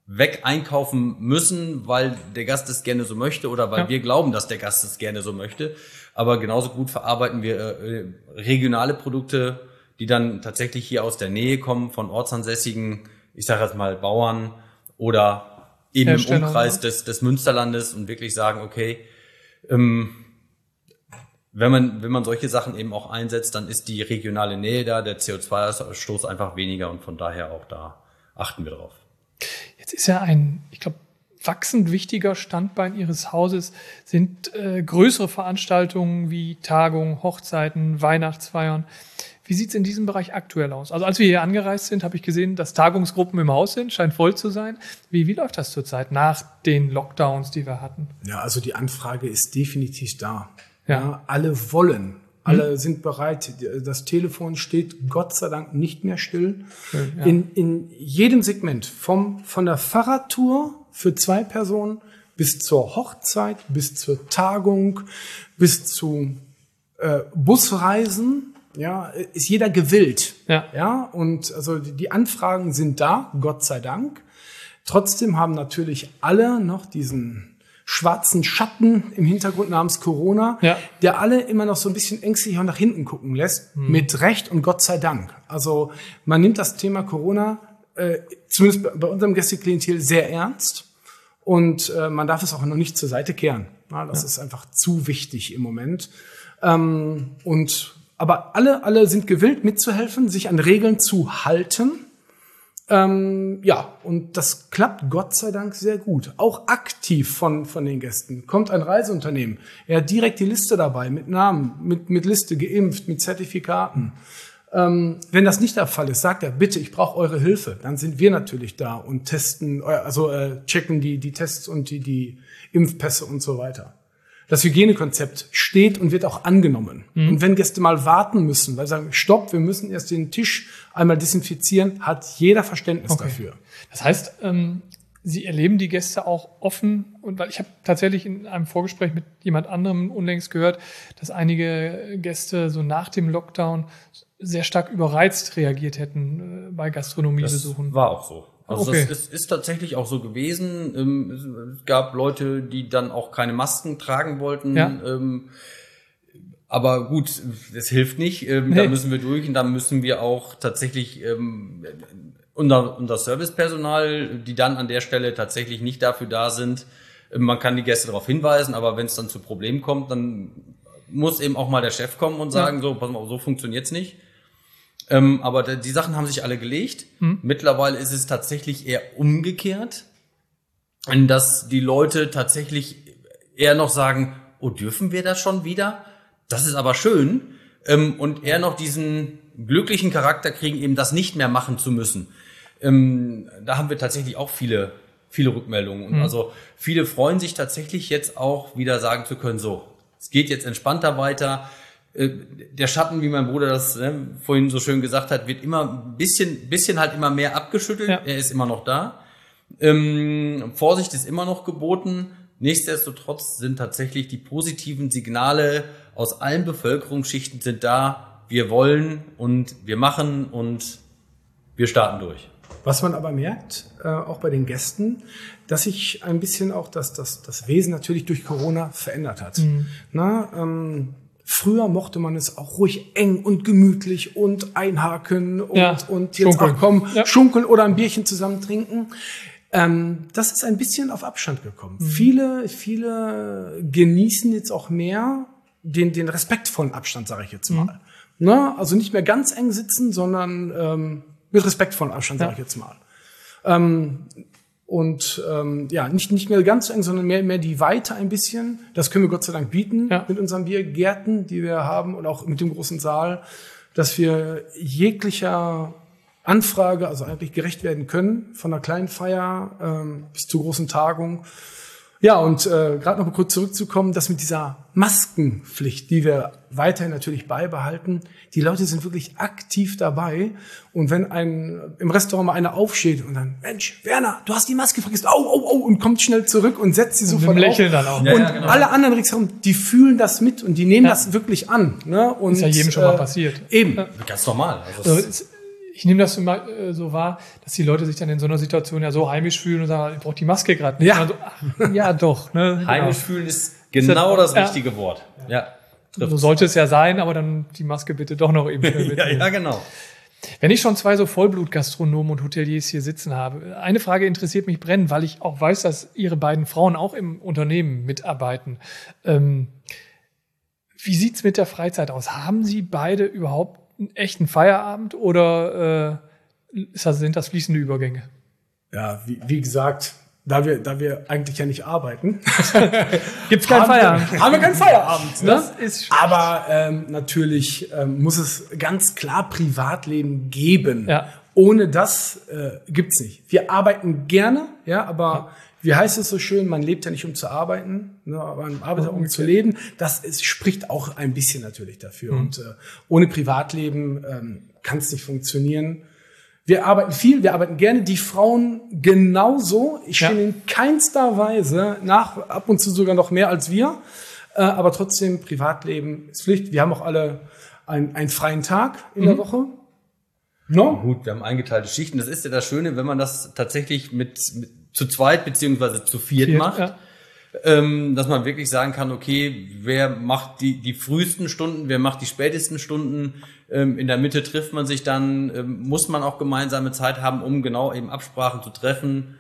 weg einkaufen müssen, weil der Gast es gerne so möchte oder weil ja. wir glauben, dass der Gast es gerne so möchte. Aber genauso gut verarbeiten wir äh, regionale Produkte, die dann tatsächlich hier aus der Nähe kommen, von ortsansässigen, ich sage jetzt mal Bauern oder eben im Umkreis des, des Münsterlandes und wirklich sagen, okay, ähm, wenn man, wenn man solche Sachen eben auch einsetzt, dann ist die regionale Nähe da, der C O zwei Ausstoß einfach weniger und von daher auch da achten wir drauf. Jetzt ist ja ein, ich glaube, wachsend wichtiger Standbein Ihres Hauses sind äh, größere Veranstaltungen wie Tagungen, Hochzeiten, Weihnachtsfeiern. Wie sieht es in diesem Bereich aktuell aus? Also als wir hier angereist sind, habe ich gesehen, dass Tagungsgruppen im Haus sind, scheint voll zu sein. Wie, wie läuft das zurzeit nach den Lockdowns, die wir hatten? Ja, also die Anfrage ist definitiv da. Ja. Ja, alle wollen. Alle mhm. sind bereit. Das Telefon steht Gott sei Dank nicht mehr still. Schön, ja. in, in jedem Segment, vom, von der Fahrradtour für zwei Personen bis zur Hochzeit, bis zur Tagung, bis zu äh, Busreisen, ja, ist jeder gewillt. Ja. Ja, und also die, die Anfragen sind da, Gott sei Dank. Trotzdem haben natürlich alle noch diesen schwarzen Schatten im Hintergrund namens Corona, ja. der alle immer noch so ein bisschen ängstlich auch nach hinten gucken lässt, hm. mit Recht und Gott sei Dank. Also man nimmt das Thema Corona, äh, zumindest bei unserem Gästeklientel, sehr ernst und äh, man darf es auch noch nicht zur Seite kehren. Ja, das ja. ist einfach zu wichtig im Moment. Ähm, und aber alle, alle sind gewillt mitzuhelfen, sich an Regeln zu halten. Ähm, ja, und das klappt Gott sei Dank sehr gut. Auch aktiv von, von den Gästen. Kommt ein Reiseunternehmen, er hat direkt die Liste dabei, mit Namen, mit, mit Liste, geimpft, mit Zertifikaten. Ähm, wenn das nicht der Fall ist, sagt er, bitte, ich brauche eure Hilfe. Dann sind wir natürlich da und testen, also äh, checken die, die Tests und die, die Impfpässe und so weiter. Das Hygienekonzept steht und wird auch angenommen. Mhm. Und wenn Gäste mal warten müssen, weil sie sagen, stopp, wir müssen erst den Tisch einmal desinfizieren, hat jeder Verständnis okay. dafür. Das heißt, ähm, Sie erleben die Gäste auch offen, und weil ich habe tatsächlich in einem Vorgespräch mit jemand anderem unlängst gehört, dass einige Gäste so nach dem Lockdown sehr stark überreizt reagiert hätten äh, bei Gastronomiebesuchen. Das war auch so. Also okay. das ist, ist tatsächlich auch so gewesen. Es gab Leute, die dann auch keine Masken tragen wollten. Ja. Aber gut, das hilft nicht. Nee. Da müssen wir durch und da müssen wir auch tatsächlich unser, unser Servicepersonal, die dann an der Stelle tatsächlich nicht dafür da sind. Man kann die Gäste darauf hinweisen, aber wenn es dann zu Problemen kommt, dann muss eben auch mal der Chef kommen und sagen, ja. so, pass mal, so funktioniert's nicht. Ähm, aber die Sachen haben sich alle gelegt. Hm. Mittlerweile ist es tatsächlich eher umgekehrt, dass die Leute tatsächlich eher noch sagen, oh, dürfen wir das schon wieder? Das ist aber schön. Ähm, und eher noch diesen glücklichen Charakter kriegen, eben das nicht mehr machen zu müssen. Ähm, da haben wir tatsächlich auch viele, viele Rückmeldungen. Und hm. also viele freuen sich tatsächlich jetzt auch wieder sagen zu können, so, es geht jetzt entspannter weiter. Der Schatten, wie mein Bruder das ne, vorhin so schön gesagt hat, wird immer ein bisschen, bisschen halt immer mehr abgeschüttelt. Ja. Er ist immer noch da. Ähm, Vorsicht ist immer noch geboten. Nichtsdestotrotz sind tatsächlich die positiven Signale aus allen Bevölkerungsschichten sind da. Wir wollen und wir machen und wir starten durch. Was man aber merkt, äh, auch bei den Gästen, dass sich ein bisschen auch das, das, das Wesen natürlich durch Corona verändert hat. Mhm. Na, ähm, Früher mochte man es auch ruhig eng und gemütlich und einhaken und, ja, und jetzt schunkeln. auch kommen, ja. schunkeln oder ein Bierchen zusammen trinken. Ähm, das ist ein bisschen auf Abstand gekommen. Mhm. Viele, viele genießen jetzt auch mehr den, den respektvollen Abstand, sage ich jetzt mal. Mhm. Na, also nicht mehr ganz eng sitzen, sondern ähm, mit respektvollem Abstand, sage ja. ich jetzt mal. Ähm, Und ähm, ja, nicht nicht mehr ganz so eng, sondern mehr mehr die Weite ein bisschen. Das können wir Gott sei Dank bieten ja. mit unseren Biergärten, die wir haben und auch mit dem großen Saal, dass wir jeglicher Anfrage, also eigentlich gerecht werden können, von einer kleinen Feier ähm, bis zur großen Tagung. Ja, und äh, gerade noch mal kurz zurückzukommen, dass mit dieser Maskenpflicht, die wir weiterhin natürlich beibehalten, die Leute sind wirklich aktiv dabei. Und wenn ein im Restaurant mal einer aufsteht und dann, Mensch, Werner, du hast die Maske vergessen, au, au, au, und kommt schnell zurück und setzt sie sofort auf. Lächeln dann auch. Ja, und ja, genau. alle anderen ringsherum, die fühlen das mit und die nehmen ja. das wirklich an. Ne? Und, ist ja jedem schon mal äh, passiert. Eben. Ja. Ganz normal. Also also, Ich nehme das so, mal, äh, so wahr, dass die Leute sich dann in so einer Situation ja so heimisch fühlen und sagen, ich brauche die Maske gerade nicht. Ja. So, ach, ja, doch. Ne? Heimisch genau. fühlen ist genau das ja. richtige Wort. Ja. So sollte es ja sein, aber dann die Maske bitte doch noch eben schnell mitnehmen. ja, ja, genau. Wenn ich schon zwei so Vollblutgastronomen und Hoteliers hier sitzen habe, eine Frage interessiert mich brennend, weil ich auch weiß, dass Ihre beiden Frauen auch im Unternehmen mitarbeiten. Ähm, wie sieht's mit der Freizeit aus? Haben Sie beide überhaupt einen echten Feierabend oder äh, ist das, sind das fließende Übergänge? Ja, wie, wie gesagt, da wir, da wir eigentlich ja nicht arbeiten, gibt's keinen Feierabend. Wir, haben wir keinen Feierabend. Ne? Das ist schlecht. Aber ähm, natürlich ähm, muss es ganz klar Privatleben geben. Ja. Ohne das äh, gibt's nicht. Wir arbeiten gerne, ja, aber ja. Wie heißt es so schön? Man lebt ja nicht, um zu arbeiten, ne, aber man arbeitet, um okay. zu leben. Das ist, spricht auch ein bisschen natürlich dafür. Mhm. Und äh, ohne Privatleben ähm, kann es nicht funktionieren. Wir arbeiten viel, wir arbeiten gerne. Die Frauen genauso. Ich stehe ja. in keinster Weise nach, ab und zu sogar noch mehr als wir. Äh, aber trotzdem, Privatleben ist Pflicht. Wir haben auch alle ein, einen freien Tag in mhm. der Woche. No? Gut, wir haben eingeteilte Schichten. Das ist ja das Schöne, wenn man das tatsächlich mit, mit zu zweit beziehungsweise zu viert, viert macht, ja. ähm, dass man wirklich sagen kann, okay, wer macht die, die frühesten Stunden, wer macht die spätesten Stunden, ähm, in der Mitte trifft man sich dann, ähm, muss man auch gemeinsame Zeit haben, um genau eben Absprachen zu treffen.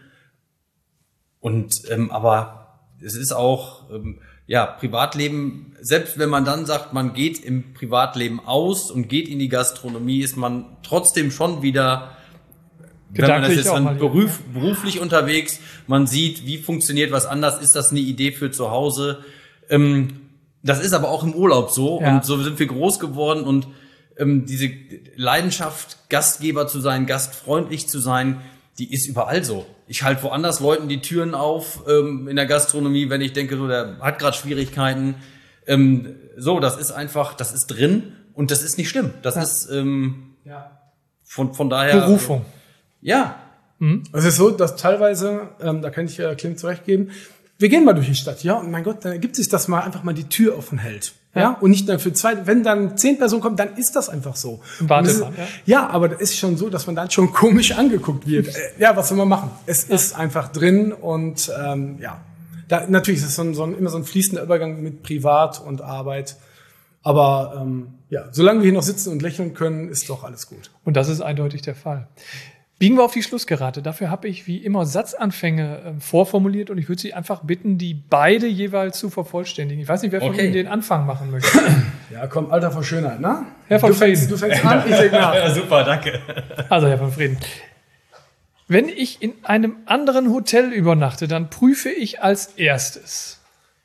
Und ähm, aber es ist auch, ähm, ja, Privatleben, selbst wenn man dann sagt, man geht im Privatleben aus und geht in die Gastronomie, ist man trotzdem schon wieder, wenn man das jetzt dann beruf, beruflich unterwegs, man sieht, wie funktioniert was anders, ist das eine Idee für zu Hause. Ähm, das ist aber auch im Urlaub so ja. und so sind wir groß geworden und ähm, diese Leidenschaft, Gastgeber zu sein, gastfreundlich zu sein, die ist überall so. Ich halte woanders Leuten die Türen auf ähm, in der Gastronomie, wenn ich denke, so der hat gerade Schwierigkeiten. Ähm, so, das ist einfach, das ist drin und das ist nicht schlimm. Das ja. ist ähm, ja. von von daher Berufung. Ja. Mhm. Es ist so, dass teilweise, ähm, da kann ich äh, Clem zurechtgeben, wir gehen mal durch die Stadt, ja, und mein Gott, dann ergibt sich, dass man einfach mal die Tür offen hält. Ja. ja, und nicht nur für zwei, wenn dann zehn Personen kommen, dann ist das einfach so. Warte ist, mal, ja. ja, aber das ist schon so, dass man dann schon komisch angeguckt wird. äh, ja, was soll man machen? Es ja. ist einfach drin und ähm, ja, da, natürlich ist es so ein, so ein, immer so ein fließender Übergang mit Privat und Arbeit. Aber ähm, ja, solange wir hier noch sitzen und lächeln können, ist doch alles gut. Und das ist eindeutig der Fall. Biegen wir auf die Schlussgerade. Dafür habe ich wie immer Satzanfänge äh, vorformuliert und ich würde Sie einfach bitten, die beide jeweils zu vervollständigen. Ich weiß nicht, wer von okay. Ihnen den Anfang machen möchte. Ja, komm, Alter von Schönheit, ne? Herr von du Frieden. Fängst, du fängst an, ich sag nach. Ja, super, danke. Also, Herr von Frieden. Wenn ich in einem anderen Hotel übernachte, dann prüfe ich als erstes.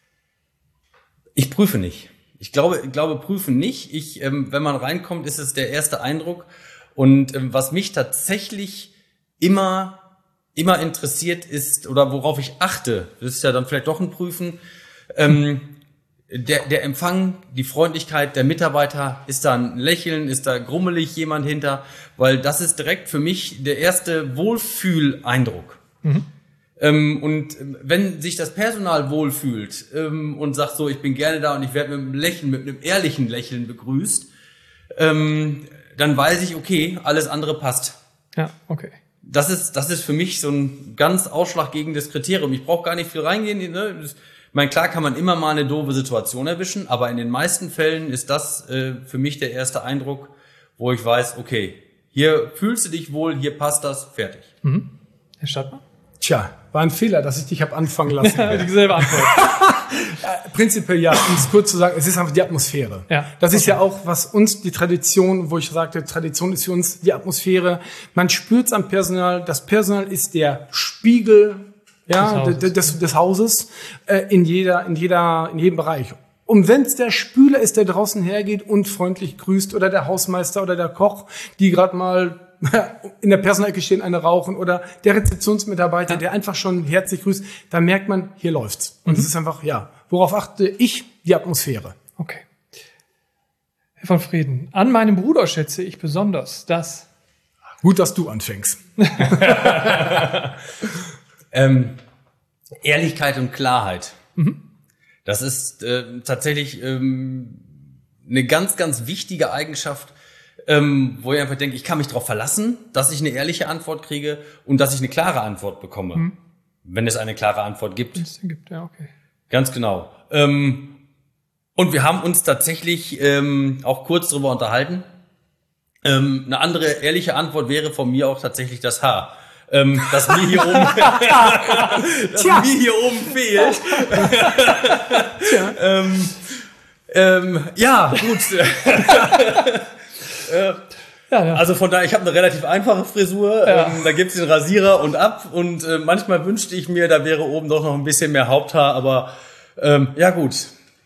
Ich prüfe nicht. Ich glaube, ich glaube prüfen nicht. Ich, ähm, wenn man reinkommt, ist es der erste Eindruck. Und ähm, was mich tatsächlich immer immer interessiert ist oder worauf ich achte, das ist ja dann vielleicht doch ein Prüfen, ähm, der der Empfang, die Freundlichkeit der Mitarbeiter, ist da ein Lächeln, ist da grummelig jemand hinter, weil das ist direkt für mich der erste Wohlfühleindruck. Mhm. Ähm, und wenn sich das Personal wohlfühlt ähm, und sagt so, ich bin gerne da und ich werde mit einem Lächeln, mit einem ehrlichen Lächeln begrüßt, ähm, dann weiß ich, okay, alles andere passt. Ja, okay. Das ist, das ist für mich so ein ganz ausschlaggebendes Kriterium. Ich brauche gar nicht viel reingehen. Ne? Ich meine, klar kann man immer mal eine doofe Situation erwischen, aber in den meisten Fällen ist das äh, für mich der erste Eindruck, wo ich weiß, okay, hier fühlst du dich wohl, hier passt das, fertig. Mhm. Herr Stadtmann? Tja, war ein Fehler, dass ich dich habe anfangen lassen. Dieselbe Antwort. Ja, prinzipiell ja, um es kurz zu sagen, es ist einfach die Atmosphäre. Ja, das okay. ist ja auch, was uns die Tradition, wo ich sagte, Tradition ist für uns die Atmosphäre. Man spürt es am Personal. Das Personal ist der Spiegel ja, des, des, des Hauses äh, in jeder, in jeder, in jedem Bereich. Und wenn es der Spüler ist, der draußen hergeht und freundlich grüßt, oder der Hausmeister oder der Koch, die gerade mal in der Personalecke stehen, eine rauchen, oder der Rezeptionsmitarbeiter, ja. der einfach schon herzlich grüßt, da merkt man, hier läuft's. Und es mhm. ist einfach, ja, worauf achte ich? Die Atmosphäre. Okay. Herr von Frieden, an meinem Bruder schätze ich besonders, dass... Gut, dass du anfängst. ähm, Ehrlichkeit und Klarheit. Mhm. Das ist äh, tatsächlich ähm, eine ganz, ganz wichtige Eigenschaft, ähm, wo ich einfach denke, ich kann mich darauf verlassen, dass ich eine ehrliche Antwort kriege und dass ich eine klare Antwort bekomme, mhm. wenn es eine klare Antwort gibt. Wenn es den gibt, ja, okay. Ganz genau. Ähm, und wir haben uns tatsächlich ähm, auch kurz darüber unterhalten. Ähm, eine andere ehrliche Antwort wäre von mir auch tatsächlich das Haar. Ähm, das mir hier oben, das mir hier oben fehlt. ähm, ähm, ja, gut. äh, ja, ja. Also von daher, ich habe eine relativ einfache Frisur. Ja. Ähm, da gibt's den Rasierer und ab. Und äh, manchmal wünschte ich mir, da wäre oben doch noch ein bisschen mehr Haupthaar. Aber ähm, ja, gut.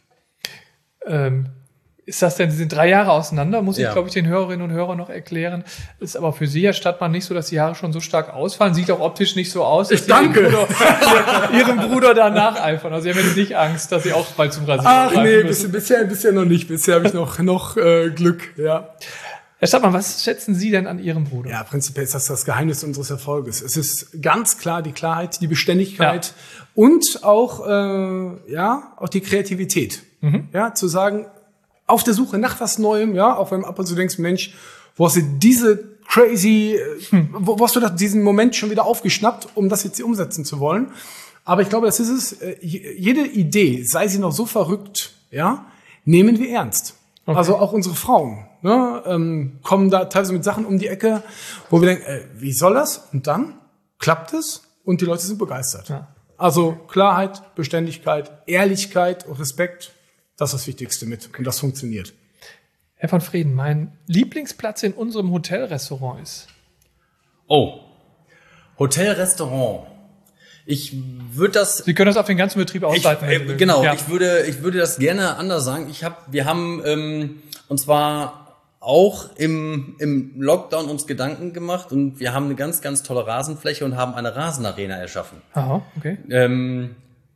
Ähm. Ist das denn, Sie sind drei Jahre auseinander, muss ich, ja. glaube ich, den Hörerinnen und Hörern noch erklären. Ist aber für Sie, Herr Stadtmann, nicht so, dass die Haare schon so stark ausfallen. Sieht auch optisch nicht so aus, dass ich danke. Ihrem Bruder, Ihrem Bruder da nacheifern. Also Sie haben jetzt nicht Angst, dass Sie auch bald zum Rasieren Ach nee, bisher, bisher, bisher noch nicht. Bisher habe ich noch, noch äh, Glück, ja. Herr Stadtmann, was schätzen Sie denn an Ihrem Bruder? Ja, prinzipiell ist das das Geheimnis unseres Erfolges. Es ist ganz klar die Klarheit, die Beständigkeit ja. und auch, äh, ja, auch die Kreativität. Mhm. Ja, zu sagen, auf der Suche nach was Neuem, ja, auch wenn du ab und zu denkst, Mensch, wo hast du diese crazy, hm. wo, wo hast du diesen Moment schon wieder aufgeschnappt, um das jetzt hier umsetzen zu wollen? Aber ich glaube, das ist es, jede Idee, sei sie noch so verrückt, ja, nehmen wir ernst. Okay. Also auch unsere Frauen, ne, ähm, kommen da teilweise mit Sachen um die Ecke, wo wir denken, äh, wie soll das? Und dann klappt es und die Leute sind begeistert. Ja. Also Klarheit, Beständigkeit, Ehrlichkeit und Respekt. Das ist das Wichtigste mit. Und das funktioniert. Herr von Frieden, mein Lieblingsplatz in unserem Hotelrestaurant ist? Oh, Hotelrestaurant. Ich würde das... Sie können das auf den ganzen Betrieb ausweiten. Ich, äh, genau, ja. ich würde ich würde das gerne anders sagen. Ich hab, wir haben, ähm, und zwar auch im, im Lockdown uns Gedanken gemacht und wir haben eine ganz, ganz tolle Rasenfläche und haben eine Rasenarena erschaffen. Aha, okay. Ähm,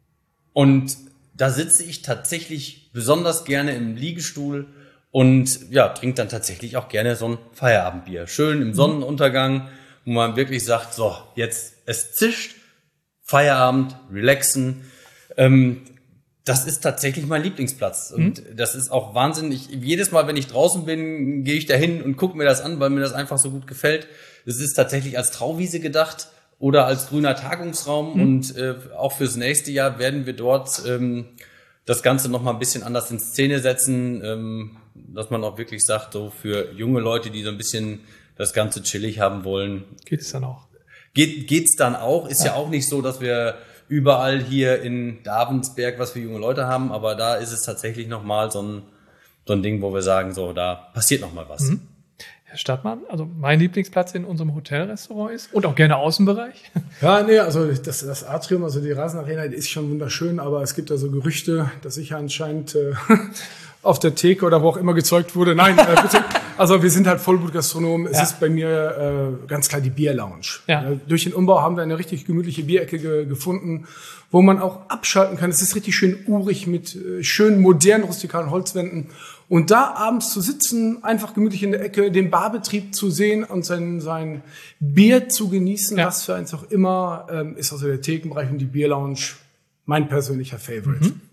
und da sitze ich tatsächlich besonders gerne im Liegestuhl und ja, trinke dann tatsächlich auch gerne so ein Feierabendbier. Schön im Sonnenuntergang, wo man wirklich sagt, so, jetzt, es zischt, Feierabend, relaxen. Ähm, das ist tatsächlich mein Lieblingsplatz. Und mhm. das ist auch wahnsinnig. Jedes Mal, wenn ich draußen bin, gehe ich da hin und gucke mir das an, weil mir das einfach so gut gefällt. Es ist tatsächlich als Trauwiese gedacht. Oder als grüner Tagungsraum. Mhm. Und äh, auch fürs nächste Jahr werden wir dort ähm, das Ganze noch mal ein bisschen anders in Szene setzen, ähm, dass man auch wirklich sagt, so für junge Leute, die so ein bisschen das Ganze chillig haben wollen. Geht es dann auch? Geht geht's dann auch. Ist ja. ja auch nicht so, dass wir überall hier in Davensberg was für junge Leute haben, aber da ist es tatsächlich noch mal so ein, so ein Ding, wo wir sagen, so da passiert noch mal was. Mhm. Herr Stadtmann, also mein Lieblingsplatz in unserem Hotelrestaurant ist und auch gerne Außenbereich. Ja, nee, also das, das Atrium, also die Rasenarena, die ist schon wunderschön, aber es gibt da so Gerüchte, dass ich anscheinend äh, auf der Theke oder wo auch immer gezeugt wurde. Nein, äh, bitte. Also wir sind halt Vollblutgastronomen. Es ja. ist bei mir äh, ganz klar die Bierlounge. Ja. Ja, durch den Umbau haben wir eine richtig gemütliche Bierecke ge- gefunden, wo man auch abschalten kann. Es ist richtig schön urig mit äh, schönen, modernen, rustikalen Holzwänden. Und da abends zu sitzen, einfach gemütlich in der Ecke, den Barbetrieb zu sehen und sein, sein Bier zu genießen, ja. was für eins auch immer, ähm, ist also der Thekenbereich und die Bierlounge mein persönlicher Favorite. Mhm.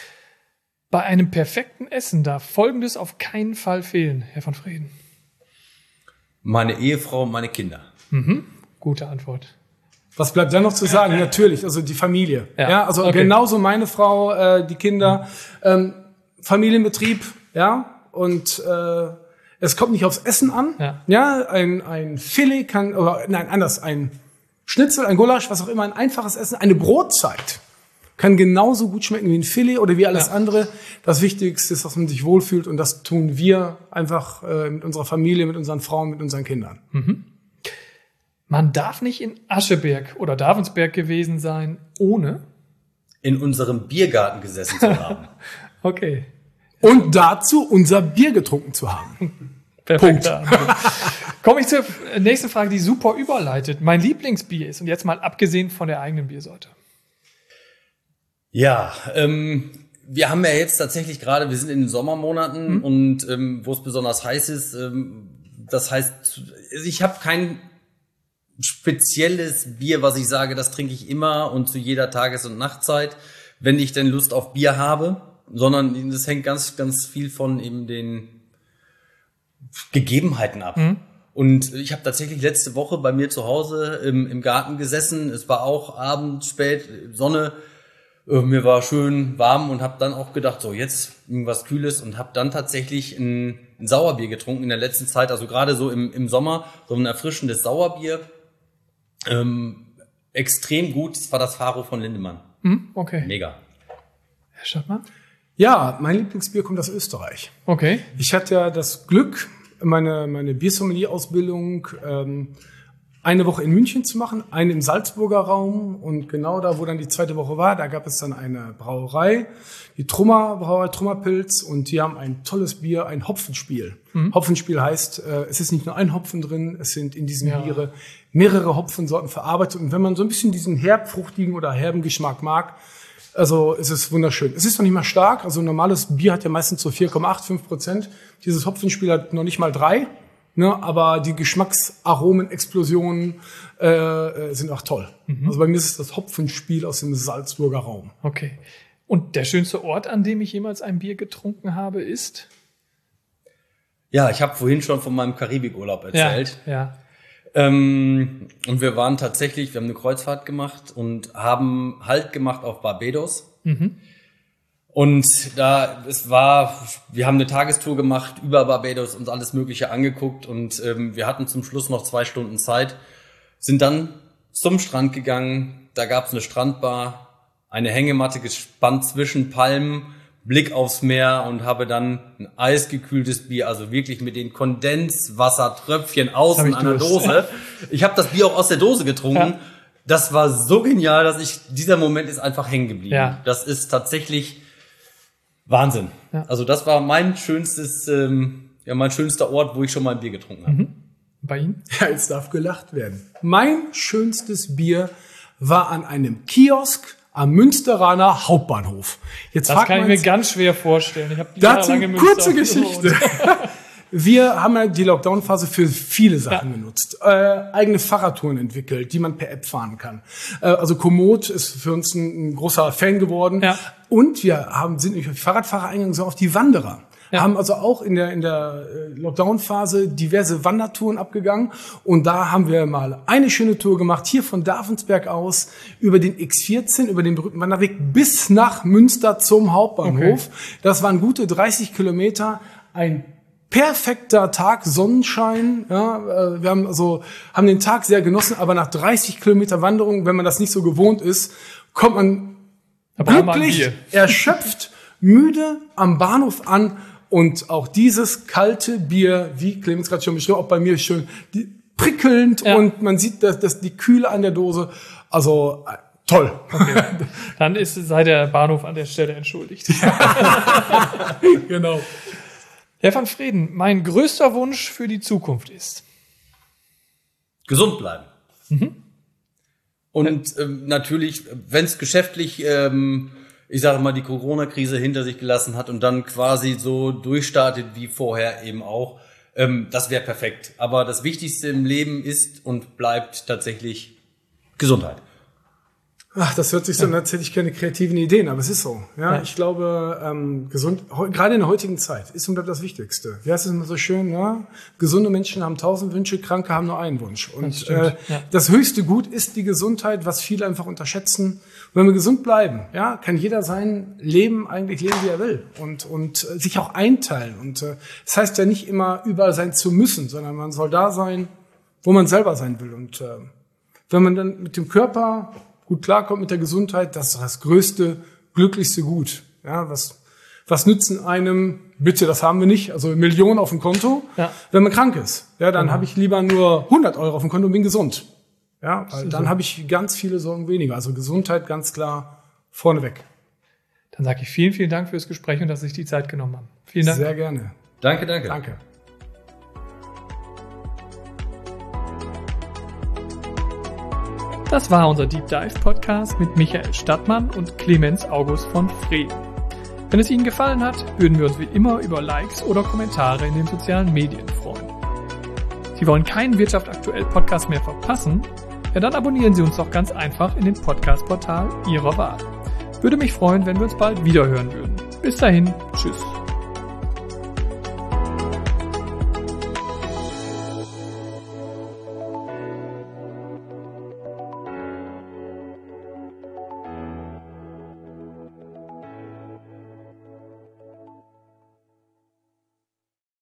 Bei einem perfekten Essen darf Folgendes auf keinen Fall fehlen, Herr von Frieden. Meine Ehefrau und meine Kinder. Mhm. Gute Antwort. Was bleibt da noch zu sagen? Natürlich, also die Familie. Ja, ja also okay. genauso meine Frau, äh, die Kinder, ähm, Familienbetrieb, ja, und äh, es kommt nicht aufs Essen an. Ja, ja ein, ein Filet kann, oder nein, anders, ein Schnitzel, ein Gulasch, was auch immer, ein einfaches Essen, eine Brotzeit kann genauso gut schmecken wie ein Filet oder wie alles ja. andere. Das Wichtigste ist, dass man sich wohlfühlt und das tun wir einfach äh, mit unserer Familie, mit unseren Frauen, mit unseren Kindern. Mhm. Man darf nicht in Ascheberg oder Davensberg gewesen sein, ohne in unserem Biergarten gesessen zu haben. Okay. Und dazu unser Bier getrunken zu haben. Perfekt. Komme ich zur nächsten Frage, die super überleitet. Mein Lieblingsbier ist, und jetzt mal abgesehen von der eigenen Biersorte. Ja, ähm, wir haben ja jetzt tatsächlich gerade, wir sind in den Sommermonaten mhm. und ähm, wo es besonders heiß ist, ähm, das heißt, ich habe kein spezielles Bier, was ich sage, das trinke ich immer und zu jeder Tages- und Nachtzeit, wenn ich denn Lust auf Bier habe, sondern das hängt ganz, ganz viel von eben den Gegebenheiten ab. Mhm. Und ich habe tatsächlich letzte Woche bei mir zu Hause im, im Garten gesessen. Es war auch abends spät, Sonne. Äh, mir war schön warm und habe dann auch gedacht, so jetzt irgendwas Kühles und habe dann tatsächlich ein, ein Sauerbier getrunken in der letzten Zeit. Also gerade so im, im Sommer so ein erfrischendes Sauerbier. Ähm, extrem gut. Das war das Faro von Lindemann. Mhm, okay. Mega. Herr Stadtmann? Ja, mein Lieblingsbier kommt aus Österreich. Okay. Ich hatte ja das Glück, meine, meine Biersommelier-Ausbildung ähm, eine Woche in München zu machen, eine im Salzburger Raum und genau da, wo dann die zweite Woche war, da gab es dann eine Brauerei, die Trummer, Brauerei Trummerpilz und die haben ein tolles Bier, ein Hopfenspiel. Mhm. Hopfenspiel heißt, äh, es ist nicht nur ein Hopfen drin, es sind in diesem ja. Biere mehrere Hopfensorten verarbeitet und wenn man so ein bisschen diesen herbfruchtigen oder herben Geschmack mag, also es ist wunderschön. Es ist noch nicht mal stark, also ein normales Bier hat ja meistens so vier Komma acht, fünf Prozent. Dieses Hopfenspiel hat noch nicht mal drei, ne, aber die Geschmacksaromen-Explosionen äh, sind auch toll. Mhm. Also bei mir ist es das Hopfenspiel aus dem Salzburger Raum. Okay. Und der schönste Ort, an dem ich jemals ein Bier getrunken habe, ist? Ja, ich habe vorhin schon von meinem Karibikurlaub erzählt. Ja, ja. Ähm, und wir waren tatsächlich, wir haben eine Kreuzfahrt gemacht und haben Halt gemacht auf Barbados. Mhm. Und da, es war, wir haben eine Tagestour gemacht über Barbados, uns alles Mögliche angeguckt und ähm, wir hatten zum Schluss noch zwei Stunden Zeit, sind dann zum Strand gegangen, da gab's eine Strandbar, eine Hängematte gespannt zwischen Palmen, Blick aufs Meer und habe dann ein eisgekühltes Bier, also wirklich mit den Kondenswassertröpfchen außen an der Dose. Ich habe das Bier auch aus der Dose getrunken. Ja. Das war so genial, dass ich, dieser Moment ist einfach hängen geblieben. Ja. Das ist tatsächlich Wahnsinn. Ja. Also das war mein schönstes, ähm, ja, mein schönster Ort, wo ich schon mal ein Bier getrunken habe. Mhm. Bei Ihnen? Ja, jetzt darf gelacht werden. Mein schönstes Bier war an einem Kiosk am Münsteraner Hauptbahnhof. Jetzt das kann ich mir ganz schwer vorstellen. Ich habe dazu eine kurze Geschichte. Wir haben ja die Lockdown-Phase für viele Sachen ja. genutzt. Äh, eigene Fahrradtouren entwickelt, die man per App fahren kann. Äh, also Komoot ist für uns ein, ein großer Fan geworden. Ja. Und wir haben, sind nicht auf die Fahrradfahrer eingegangen, sondern auf die Wanderer. Ja. Haben also auch in der, in der Lockdown-Phase diverse Wandertouren abgegangen. Und da haben wir mal eine schöne Tour gemacht, hier von Davensberg aus, über den X vierzehn, über den berühmten Wanderweg bis nach Münster zum Hauptbahnhof. Okay. Das waren gute dreißig Kilometer, ein perfekter Tag, Sonnenschein. Ja, wir haben also, haben den Tag sehr genossen, aber nach dreißig Kilometer Wanderung, wenn man das nicht so gewohnt ist, kommt man aber glücklich, erschöpft, müde am Bahnhof an. Und auch dieses kalte Bier, wie Clemens gerade schon beschrieben, auch bei mir schön die, prickelnd ja. und man sieht das, das, die Kühle an der Dose. Also äh, toll. Okay. Dann ist, sei der Bahnhof an der Stelle entschuldigt. Genau. Herr van Freden, mein größter Wunsch für die Zukunft ist? Gesund bleiben. Mhm. Und ähm, natürlich, wenn es geschäftlich... Ähm, ich sage mal, die Corona-Krise hinter sich gelassen hat und dann quasi so durchstartet wie vorher eben auch, ähm, das wäre perfekt. Aber das Wichtigste im Leben ist und bleibt tatsächlich Gesundheit. Ach, das hört sich so an, als hätte ich keine kreativen Ideen, aber es ist so. Ja, ja. Ich glaube, ähm, gesund, gerade in der heutigen Zeit ist und bleibt das Wichtigste. Wie heißt es immer so schön? Ja? Gesunde Menschen haben tausend Wünsche, Kranke haben nur einen Wunsch. Und das, äh, ja. das höchste Gut ist die Gesundheit, was viele einfach unterschätzen. Und wenn wir gesund bleiben, ja, kann jeder sein Leben eigentlich leben, wie er will und und äh, sich auch einteilen. Und äh, das heißt ja nicht immer überall sein zu müssen, sondern man soll da sein, wo man selber sein will. Und äh, wenn man dann mit dem Körper gut klarkommt, mit der Gesundheit, das ist das größte, glücklichste Gut. Ja, was was nützen einem, bitte, das haben wir nicht, also Millionen auf dem Konto, ja. wenn man krank ist. Ja, dann mhm. habe ich lieber nur hundert Euro auf dem Konto und bin gesund. Ja, weil dann habe ich ganz viele Sorgen weniger. Also Gesundheit ganz klar vorneweg. Dann sage ich vielen, vielen Dank fürs Gespräch und dass Sie sich die Zeit genommen haben. Vielen Dank. Sehr gerne. Danke, danke. Danke. Das war unser Deep Dive Podcast mit Michael Stadtmann und Clemens August von Freden. Wenn es Ihnen gefallen hat, würden wir uns wie immer über Likes oder Kommentare in den sozialen Medien freuen. Sie wollen keinen Wirtschaft aktuell Podcast mehr verpassen? Ja, dann abonnieren Sie uns doch ganz einfach in dem Podcast-Portal Ihrer Wahl. Würde mich freuen, wenn wir uns bald wieder hören würden. Bis dahin, tschüss.